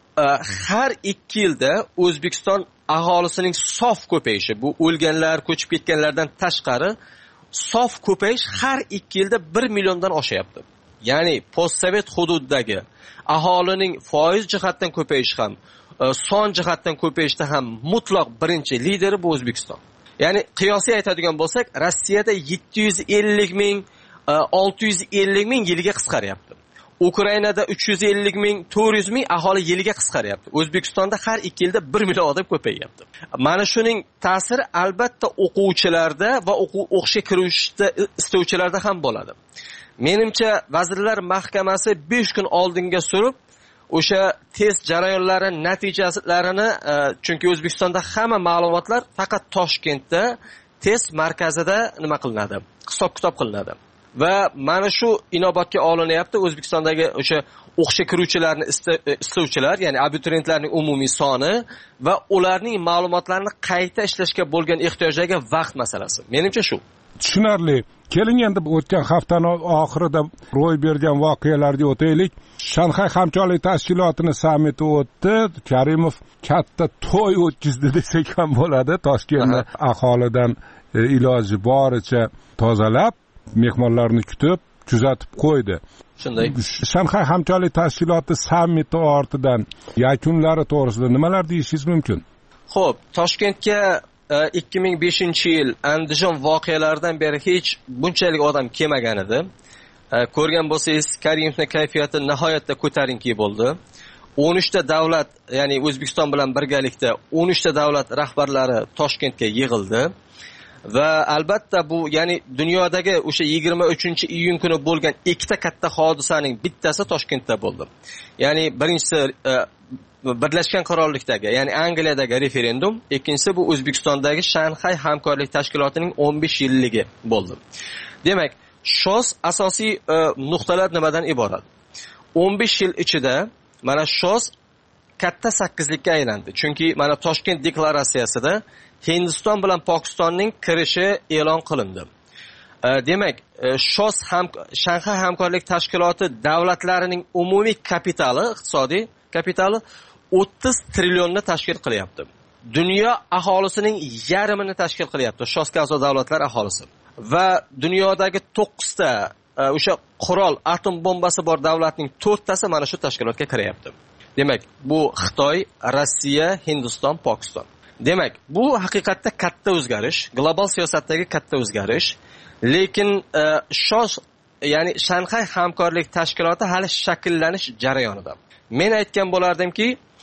Har ikki yilda O'zbekiston aholisining sof ko'payishi, bu o'lganlar, ko'chib ketganlardan tashqari sof ko'payish har ikki yilda bir milliondan oshyapti. Ya'ni postsovet hududidagi aholining foiz jihatdan ko'payishi ham, son jihatdan ko'payishda ham mutlaq birinchi lideri bu O'zbekiston. Ya'ni qiyosiy aytadigan bo'lsak, Rossiyada yetti yuz ellik ming, olti yuz ellik ming yiliga qisqaryapti. Ukrainada uch yuz ellik ming, to'rt yuz ming aholi yiliga qisqaryapti. O'zbekistonda har ikki yilda bir million odam ko'payyapti. Mana shuning ta'siri albatta o'quvchilarda va o'quv o'qishga kirishda istovchilarda ham bo'ladi. Menimcha Vazirlar Mahkamasi besh kun oldinga surib o'sha test jarayonlari natijalarini, chunki O'zbekistonda hamma ma'lumotlar faqat Toshkentda test markazida nima qilinadi, hisob-kitob qilinadi. Va mana shu inobatga olinyapti O'zbekistondagi o'sha o'qishga kiruvchilarni istovchilar, ya'ni abituriyentlarning umumiy soni va ularning ma'lumotlarini qayta ishlashga bo'lgan ehtiyojga vaqt masalasi. Menimcha shu. Tushunarli. Keling endi o'tgan haftaning oxirida ro'y bergan voqealarga o'taylik. Shanxay hamkorlik tashkilotining sammiti o'tdi. Karimov katta to'y o'tkazdi desak ham bo'ladi. Toshkentni aholidan e, iloji boricha tozalab, mehmonlarni kutib, kuzatib qo'ydi. Shunday. Shanxay hamkorlik tashkiloti sammiti ortidan yakunlari to'g'risida nimalar deyishingiz mumkin? Xo'p, Toshkentga ikki ming beshinchi yil Andijon voqealaridan beri hech bunchalik odam kelmagan edi. ko'rgan bo'lsangiz, Karimovning kayfiyati nihoyatda ko'tarinki bo'ldi. o'n uchta davlat, ya'ni O'zbekiston bilan birgalikda o'n uchta davlat rahbarlari Toshkentga yig'ildi. Va albatta bu, ya'ni dunyodagi o'sha yigirma uchinchi iyun kuni bo'lgan ikkita katta hodisaning bittasi Toshkentda bo'ldi. Ya'ni birinchisi Birlashgan Qirollikdagi, ya'ni Angliyadagi referendum, ikkinchisi bu O'zbekistondagi Shanxay hamkorlik tashkilotining o'n besh yilligi bo'ldi. Demak, shos asosiy e, nuqtalar nimadan iborat? o'n besh yil ichida mana shos katta sakkizlikka aylandi. Chunki mana Toshkent deklaratsiyasida Hindiston bilan Pokistonning kirishi e'lon qilindi. E, demak, e, shos ham Shanxay hamkorlik tashkiloti davlatlarining umumiy kapitali, iqtisodiy kapitali o'ttiz trillionni tashkil qilyapti. Dunyo aholisining yarmini tashkil qilyapti shosga a'zo davlatlar aholisi. Va dunyodagi to'qqizta o'sha qurol, atom bombasi bor davlatning to'rttasi mana shu tashkilotga kiryapti. Demak, bu Xitoy, Rossiya, Hindiston, Pokiston. Demak, bu haqiqatda katta o'zgarish, global siyosatdagi katta o'zgarish. Lekin shos, ya'ni Shanxay hamkorlik tashkiloti hali shakllanish jarayonida. Men aytgan bo'lardimki,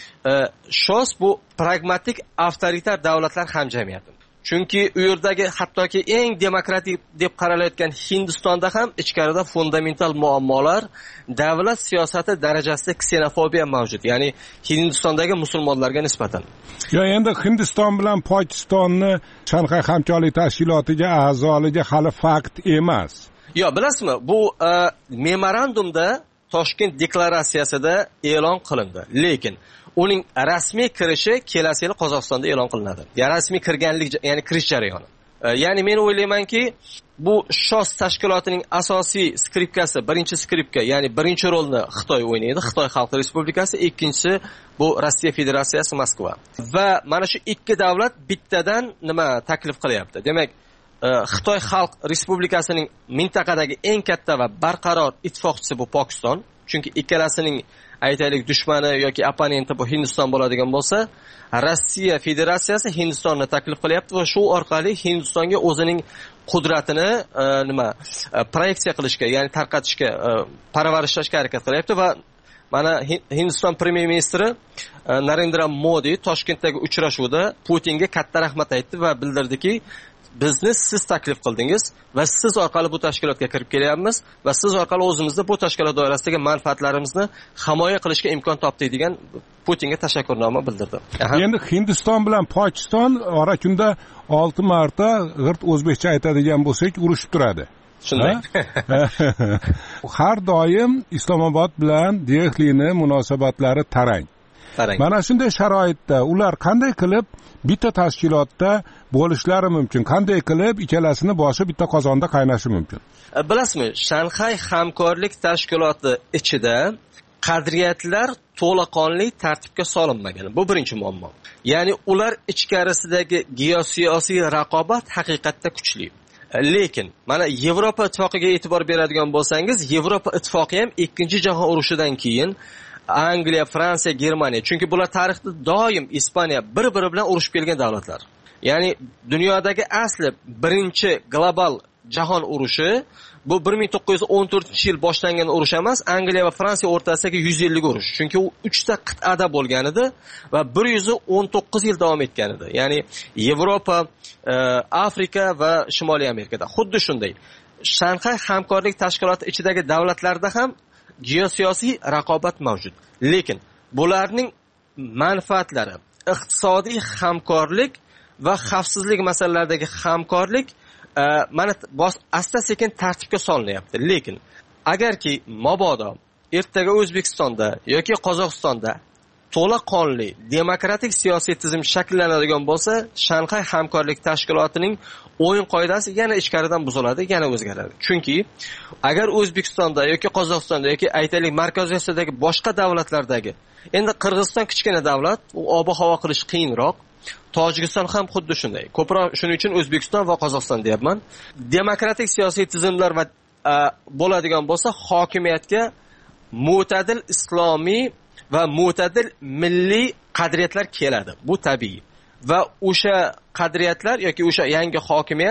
shos bu pragmatik avtoritar davlatlar hamjamiyati. Chunki u yerdagi hattoki eng demokratik deb qaralayotgan Hindistonda ham ichkarida fundamental muammolar, davlat siyosati darajasida ksenofobiya mavjud. Ya'ni Hindistondagi musulmonlarga nisbatan. Yo, endi Hindiston bilan Pokistonni Shanxay hamkorlik tashkilotiga a'zoligi hali fakt emas. Yo, bilasizmi, bu uh, memorandumda Toshkent deklaratsiyasida e'lon qilindi. Lekin uning rasmiy kirishi kelasi yil Qozog'istonda e'lon qilinadi. Ya'ni rasmiy kirganlik, ya'ni kirish jarayoni. E, ya'ni men o'ylaymanki, bu shos tashkilotining asosiy skripkasi, birinchi skripka, ya'ni birinchi rolni Xitoy o'ynaydi, Xitoy Xalq Respublikasi, ikkinchisi bu Rossiya Federatsiyasi Moskva. Va mana shu ikki davlat bittadan nima taklif qilyapti? Demak, e, Xitoy Xalq Respublikasining mintaqadagi eng katta va barqaror ittifoqchisi bu Pokiston. Chunki ikkalasining aytaylik dushmani yoki opponenti bu Hindiston bo'ladigan bo'lsa, Rossiya Federatsiyasi Hindistonni taklif qilyapti va shu orqali Hindistonga o'zining qudratini e, nima e, proyeksiya qilishga, ya'ni tarqatishga, e, parvarishlashga harakat qilyapti. Va mana Hindiston premyer ministri e, Narendra Modi Toshkentdagi uchrashuvda Putinga katta rahmat aytdi va bildirdiki, bizni siz taklif qildingiz va siz orqali bu tashkilotga kirib kelyapmiz va siz orqali o'zimizni bu tashkilot doirasidagi manfaatlarimizni himoya qilishga imkon topdik degan Putinga tashakkurnoma bildirdi. Endi Hindiston bilan Pokiston ora-kunda olti marta g'irt o'zbekcha aytadigan bo'lsak, urushib turadi. Shunday. Har doim Islomobod bilan Dehlining munosabatlari tarang. Tarang. Mana shunday sharoitda ular qanday qilib bitta tashkilotda bo'lishlari mumkin? Qanday qilib ikkalasini boshi bitta qozonda qaynashi mumkin? Bilasizmi, Shanxay hamkorlik tashkiloti ichida qadriyatlar to'laqonli tartibga solinmagan. Bu birinchi muammo. Ya'ni ular ichkarisidagi geosiyosiy raqobat haqiqatda kuchli. Lekin mana Yevropa ittifoqiga e'tibor beradigan bo'lsangiz, Yevropa ittifoqi ham ikkinchi jahon urushidan keyin Angliya, Fransiya, Germaniya, chunki bular tarixda doim Ispaniya bir-biri bilan urushib kelgan davlatlar. Ya'ni dunyodagi asli birinchi global jahon urushi bu bir ming to'qqiz yuz o'n to'rtinchi yil boshlangan urush emas, Angliya va Fransiya o'rtasidagi yuz yillik urush. Chunki u uchta qit'ada bo'lgan edi va bir yuz o'n to'qqiz yil davom etgan edi. Ya'ni Yevropa, Afrika va Shimoliy Amerikada. Xuddi shunday. Shanxay hamkorlik tashkiloti ichidagi davlatlarda ham geosiyosiy raqobat mavjud. Lekin bularning manfaatlari, iqtisodiy hamkorlik va xavfsizlik masalalaridagi hamkorlik e, mana asta sekin tartibga solinyapti. Lekin agarki mabodo ertaga O'zbekistonda yoki Qozog'istonda to'laqonli demokratik siyosiy tizim shakllanadigan bo'lsa, Shanxay hamkorlik tashkilotining o'yin qoidasi yana ichkaridan buziladi, yana o'zgaradi. Chunki agar O'zbekistonda yoki Qozog'istonda yoki aytaylik Markaziy Osiyodagi boshqa davlatlardagi, endi Qirg'iziston kichkina davlat, u ob-havo qilish qiyinroq, Tojikiston ham xuddi shunday. Ko'proq shuning uchun O'zbekiston va Qozog'iston deyapman. Demokratik siyosiy tizimlar va bo'ladigan bo'lsa, hokimiyatga mo'tadil islomiy va mo'tadil milliy qadriyatlar keladi. Bu tabiiy. Va o'sha qadriyatlar yoki o'sha yangi hokimiyat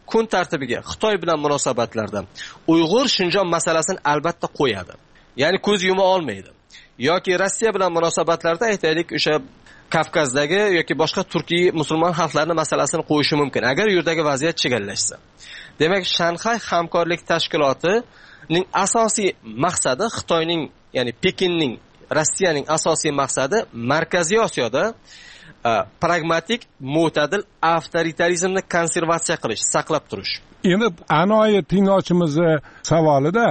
kun tartibiga Xitoy bilan munosabatlarda Uyg'ur Shinjon masalasini albatta qo'yadi. Ya'ni ko'z yuma olmaydi. Yoki Rossiya bilan munosabatlarda aytaylik o'sha Kavkazdagi yoki boshqa turkiy musulmon xalqlarning masalasini qo'yishi mumkin agar u yerdagi vaziyat chigallashsa. Demak, Shanxay hamkorlik tashkilotining asosiy maqsadi Xitoyning, ya'ni Pekinning, Rossiyaning asosiy maqsadi Markaziy Osiyoda pragmatik, mo'tadil avtoritarizmni konservatsiya qilish, saqlab turish. Endi anoyi tinglovchimizni savolida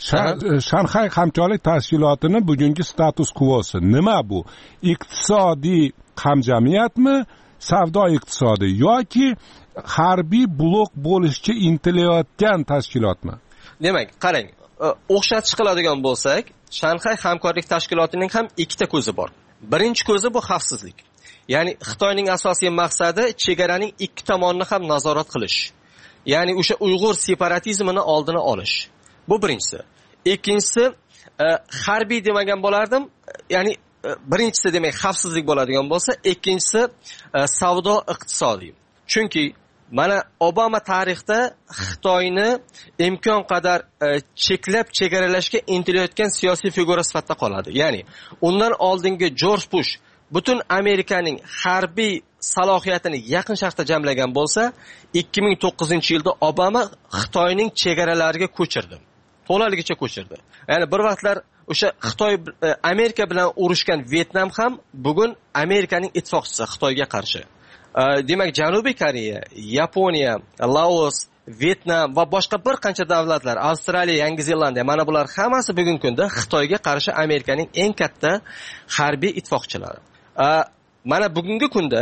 Shanxay hamkorlik tashkilotining bugungi status quosi nima bu? Iqtisodiy hamjamiyatmi, savdo iqtisodi yoki harbiy blok bo'lishga intilayotgan tashkilotmi? Demak, qarang, o'xshatish qiladigan bo'lsak, Shanxay hamkorlik tashkilotining ham ikkita ko'zi bor. Birinchi ko'zi bu xavfsizlik. Ya'ni Xitoyning asosiy maqsadi chegaraning ikki tomonini ham nazorat qilish. Ya'ni o'sha Uyg'ur separatizmini oldini olish. Bu birinchisi. Ikkinchisi harbiy demagan bo'lardim. Ya'ni birinchisi demak xavfsizlik bo'ladigan bo'lsa, ikkinchisi savdo iqtisodiy. Chunki mana Obama tarixda Xitoyni imkon qadar cheklab chegaralashga intilayotgan siyosiy figura sifatida qoladi. Ya'ni undan oldingi George Bush butun Amerikaning harbiy salohiyatini yaqin sharqda jamlagan bo'lsa, ikki ming to'qqizinchi yilda Obama Xitoyning chegaralariga ko'chirdi. To'laligicha ko'chirdi. Ya'ni bir vaqtlar o'sha Xitoy Amerika bilan urushgan Vyetnam ham bugun Amerikaning ittifoqchisi Xitoyga qarshi. Demak, Janubiy Koreya, Yaponiya, Laos, Vyetnam va boshqa bir qancha davlatlar, Avstraliya, Yangi Zelandiya, mana bular hammasi bugungi kunda Xitoyga qarshi Amerikaning eng katta harbiy ittifoqchilari. Mana bugungi kunda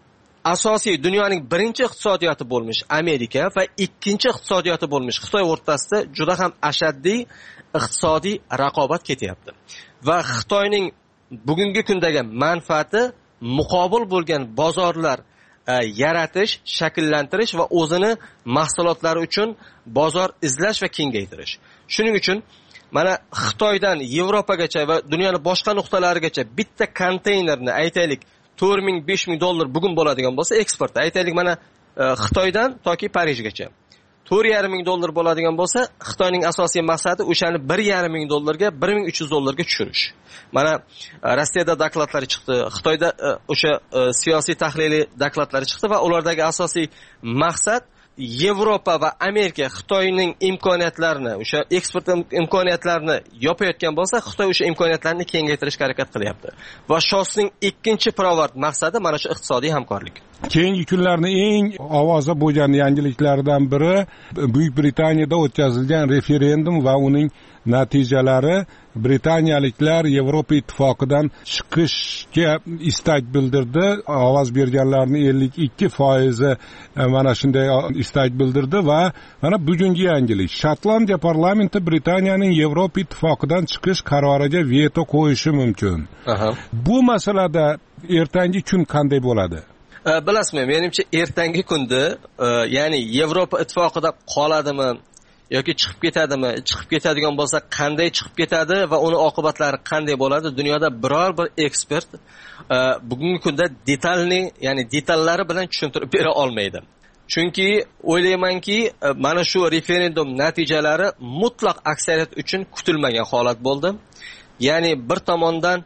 asosiy dunyoning birinchi iqtisodiyoti bo'lmish Amerika va ikkinchi iqtisodiyoti bo'lmish Xitoy o'rtasida juda ham ashaddiy iqtisodiy raqobat ketyapti. Va Xitoyning bugungi kundagi manfaati muqobil bo'lgan bozorlar yaratish, shakllantirish va o'zini mahsulotlari uchun bozor izlash va kengaytirish. Shuning uchun mana Xitoydan Yevropagacha va dunyoning boshqa nuqtalarigacha bitta konteynerni aytaylik to'rt ming besh ming dollar bugun bo'ladigan bo'lsa, eksportda aytaylik mana Xitoydan toki Parijgacha to'rt yarim ming dollar bo'ladigan bo'lsa, Xitoyning asosiy maqsadi o'shani bir yarim ming dollarga bir ming uch yuz dollarga tushirish. Mana Rossiyada dokladlari chiqdi, Xitoyda o'sha siyosiy tahliliy dokladlari chiqdi va ulardagi asosiy maqsad Yevropa va Amerika Xitoyning imkoniyatlarini, o'sha eksport imkoniyatlarini yopayotgan bo'lsa, Xitoy o'sha imkoniyatlarni kengaytirishga harakat qilyapti. Va Shosning ikkinchi pirovard maqsadi mana shu iqtisodiy hamkorlik. Keyingi kunlarning eng ovozi bo'lgan yangiliklaridan biri Buyuk Britaniyada o'tkazilgan referendum va uning natijalari. Britaniyaliklar Yevropa ittifoqidan chiqishga istak bildirdi. Ovoz berganlarning ellik ikki foizi mana shunday istak bildirdi va mana bugungi yangilik. Shotlandiya parlamenti Britaniyaning Yevropa ittifoqidan chiqish qaroriga veto qo'yishi mumkin. Aha. Bu masalada ertangi kun qanday bo'ladi? Bilasizmi, menimcha ertangi kunda, ya'ni Yevropa ittifoqida qoladimi yoki chiqib ketadimi? Chiqib ketadigan bo'lsa, qanday chiqib ketadi va uni oqibatlari qanday bo'ladi? Dunyoda biror bir ekspert bugungi kunda detalni, ya'ni detallari bilan tushuntirib bera olmaydi. Chunki o'ylaymanki, mana shu referendum natijalari mutlaq aksariyat uchun kutilmagan holat bo'ldi. Ya'ni bir tomondan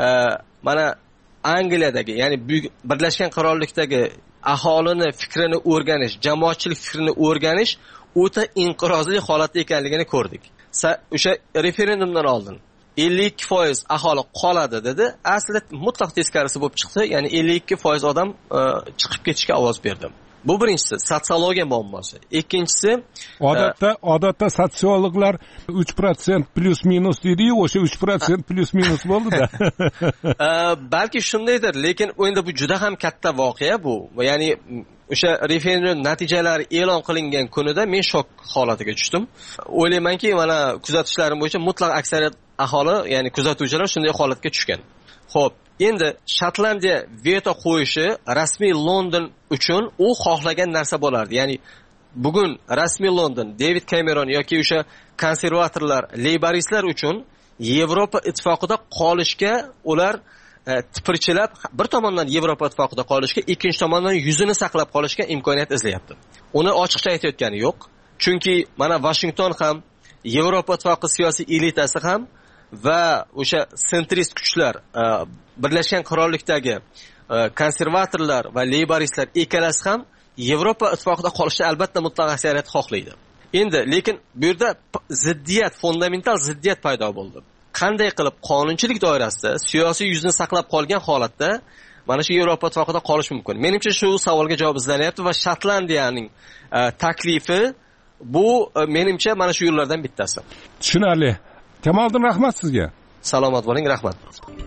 mana Angliyadagi, ya'ni Birlashgan Qirollikdagi aholini fikrini o'rganish, jamoatchilik fikrini o'rganish o'ta inqirozli holatda ekanligini ko'rdik. O'sha referendumdan oldin ellik ikki foiz aholi qoladi dedi. Aslida mutlaq teskarisi bo'lib chiqdi. Ya'ni ellik ikki foiz odam chiqib ketishga ovoz berdi. Bu birinchisi sotsiologiya muammosi. Ikkinchisi odatda odatda sotsiologlar uch prosent plus minus deydi-yu, o'sha uch prosent plus minus bo'ldi-da. Balki shundaydir, lekin endi bu juda ham katta voqea bu. Ya'ni o'sha referendum natijalari e'lon qilingan kunida men shok holatiga tushdim. O'ylaymanki, mana kuzatishlarim bo'yicha mutlaq aksariyat aholi, ya'ni kuzatuvchilar shunday holatga tushgan. Xo'p, endi Shotlandiya veto qo'yishi rasmiy London uchun u xohlagan narsa bo'lardi. Ya'ni bugun rasmiy London, David Cameron yoki o'sha konservatorlar, leyboristlar uchun Yevropa ittifoqida qolishga ular tipirchilab bir tomondan Yevropa ittifoqida qolishga, ikkinchi tomondan yuzini saqlab qolishga imkoniyat izlayapti. Uni ochiqcha aytayotgani yo'q. Chunki mana Washington ham, Yevropa ittifoqi siyosiy elitasi ham va o'sha sentrist kuchlar, Birlashgan Qirollikdagi konservatorlar va leyboristlar ikkalasi ham Yevropa ittifoqida qolishni albatta mutlaq aksariyat xohlaydi. Endi lekin bu yerda ziddiyat, fundamental ziddiyat paydo bo'ldi. Qanday qilib qonunchilik doirasida siyosiy yuzni saqlab qolgan holatda mana shu Yevropa ittifoqida qolish mumkin? Menimcha shu savolga javob izlanyapti va Shotlandiyaning taklifi bu menimcha mana shu yo'llardan bittasi. Tushunarli. Kamoliddin, rahmat sizga. Salomat bo'ling, rahmat.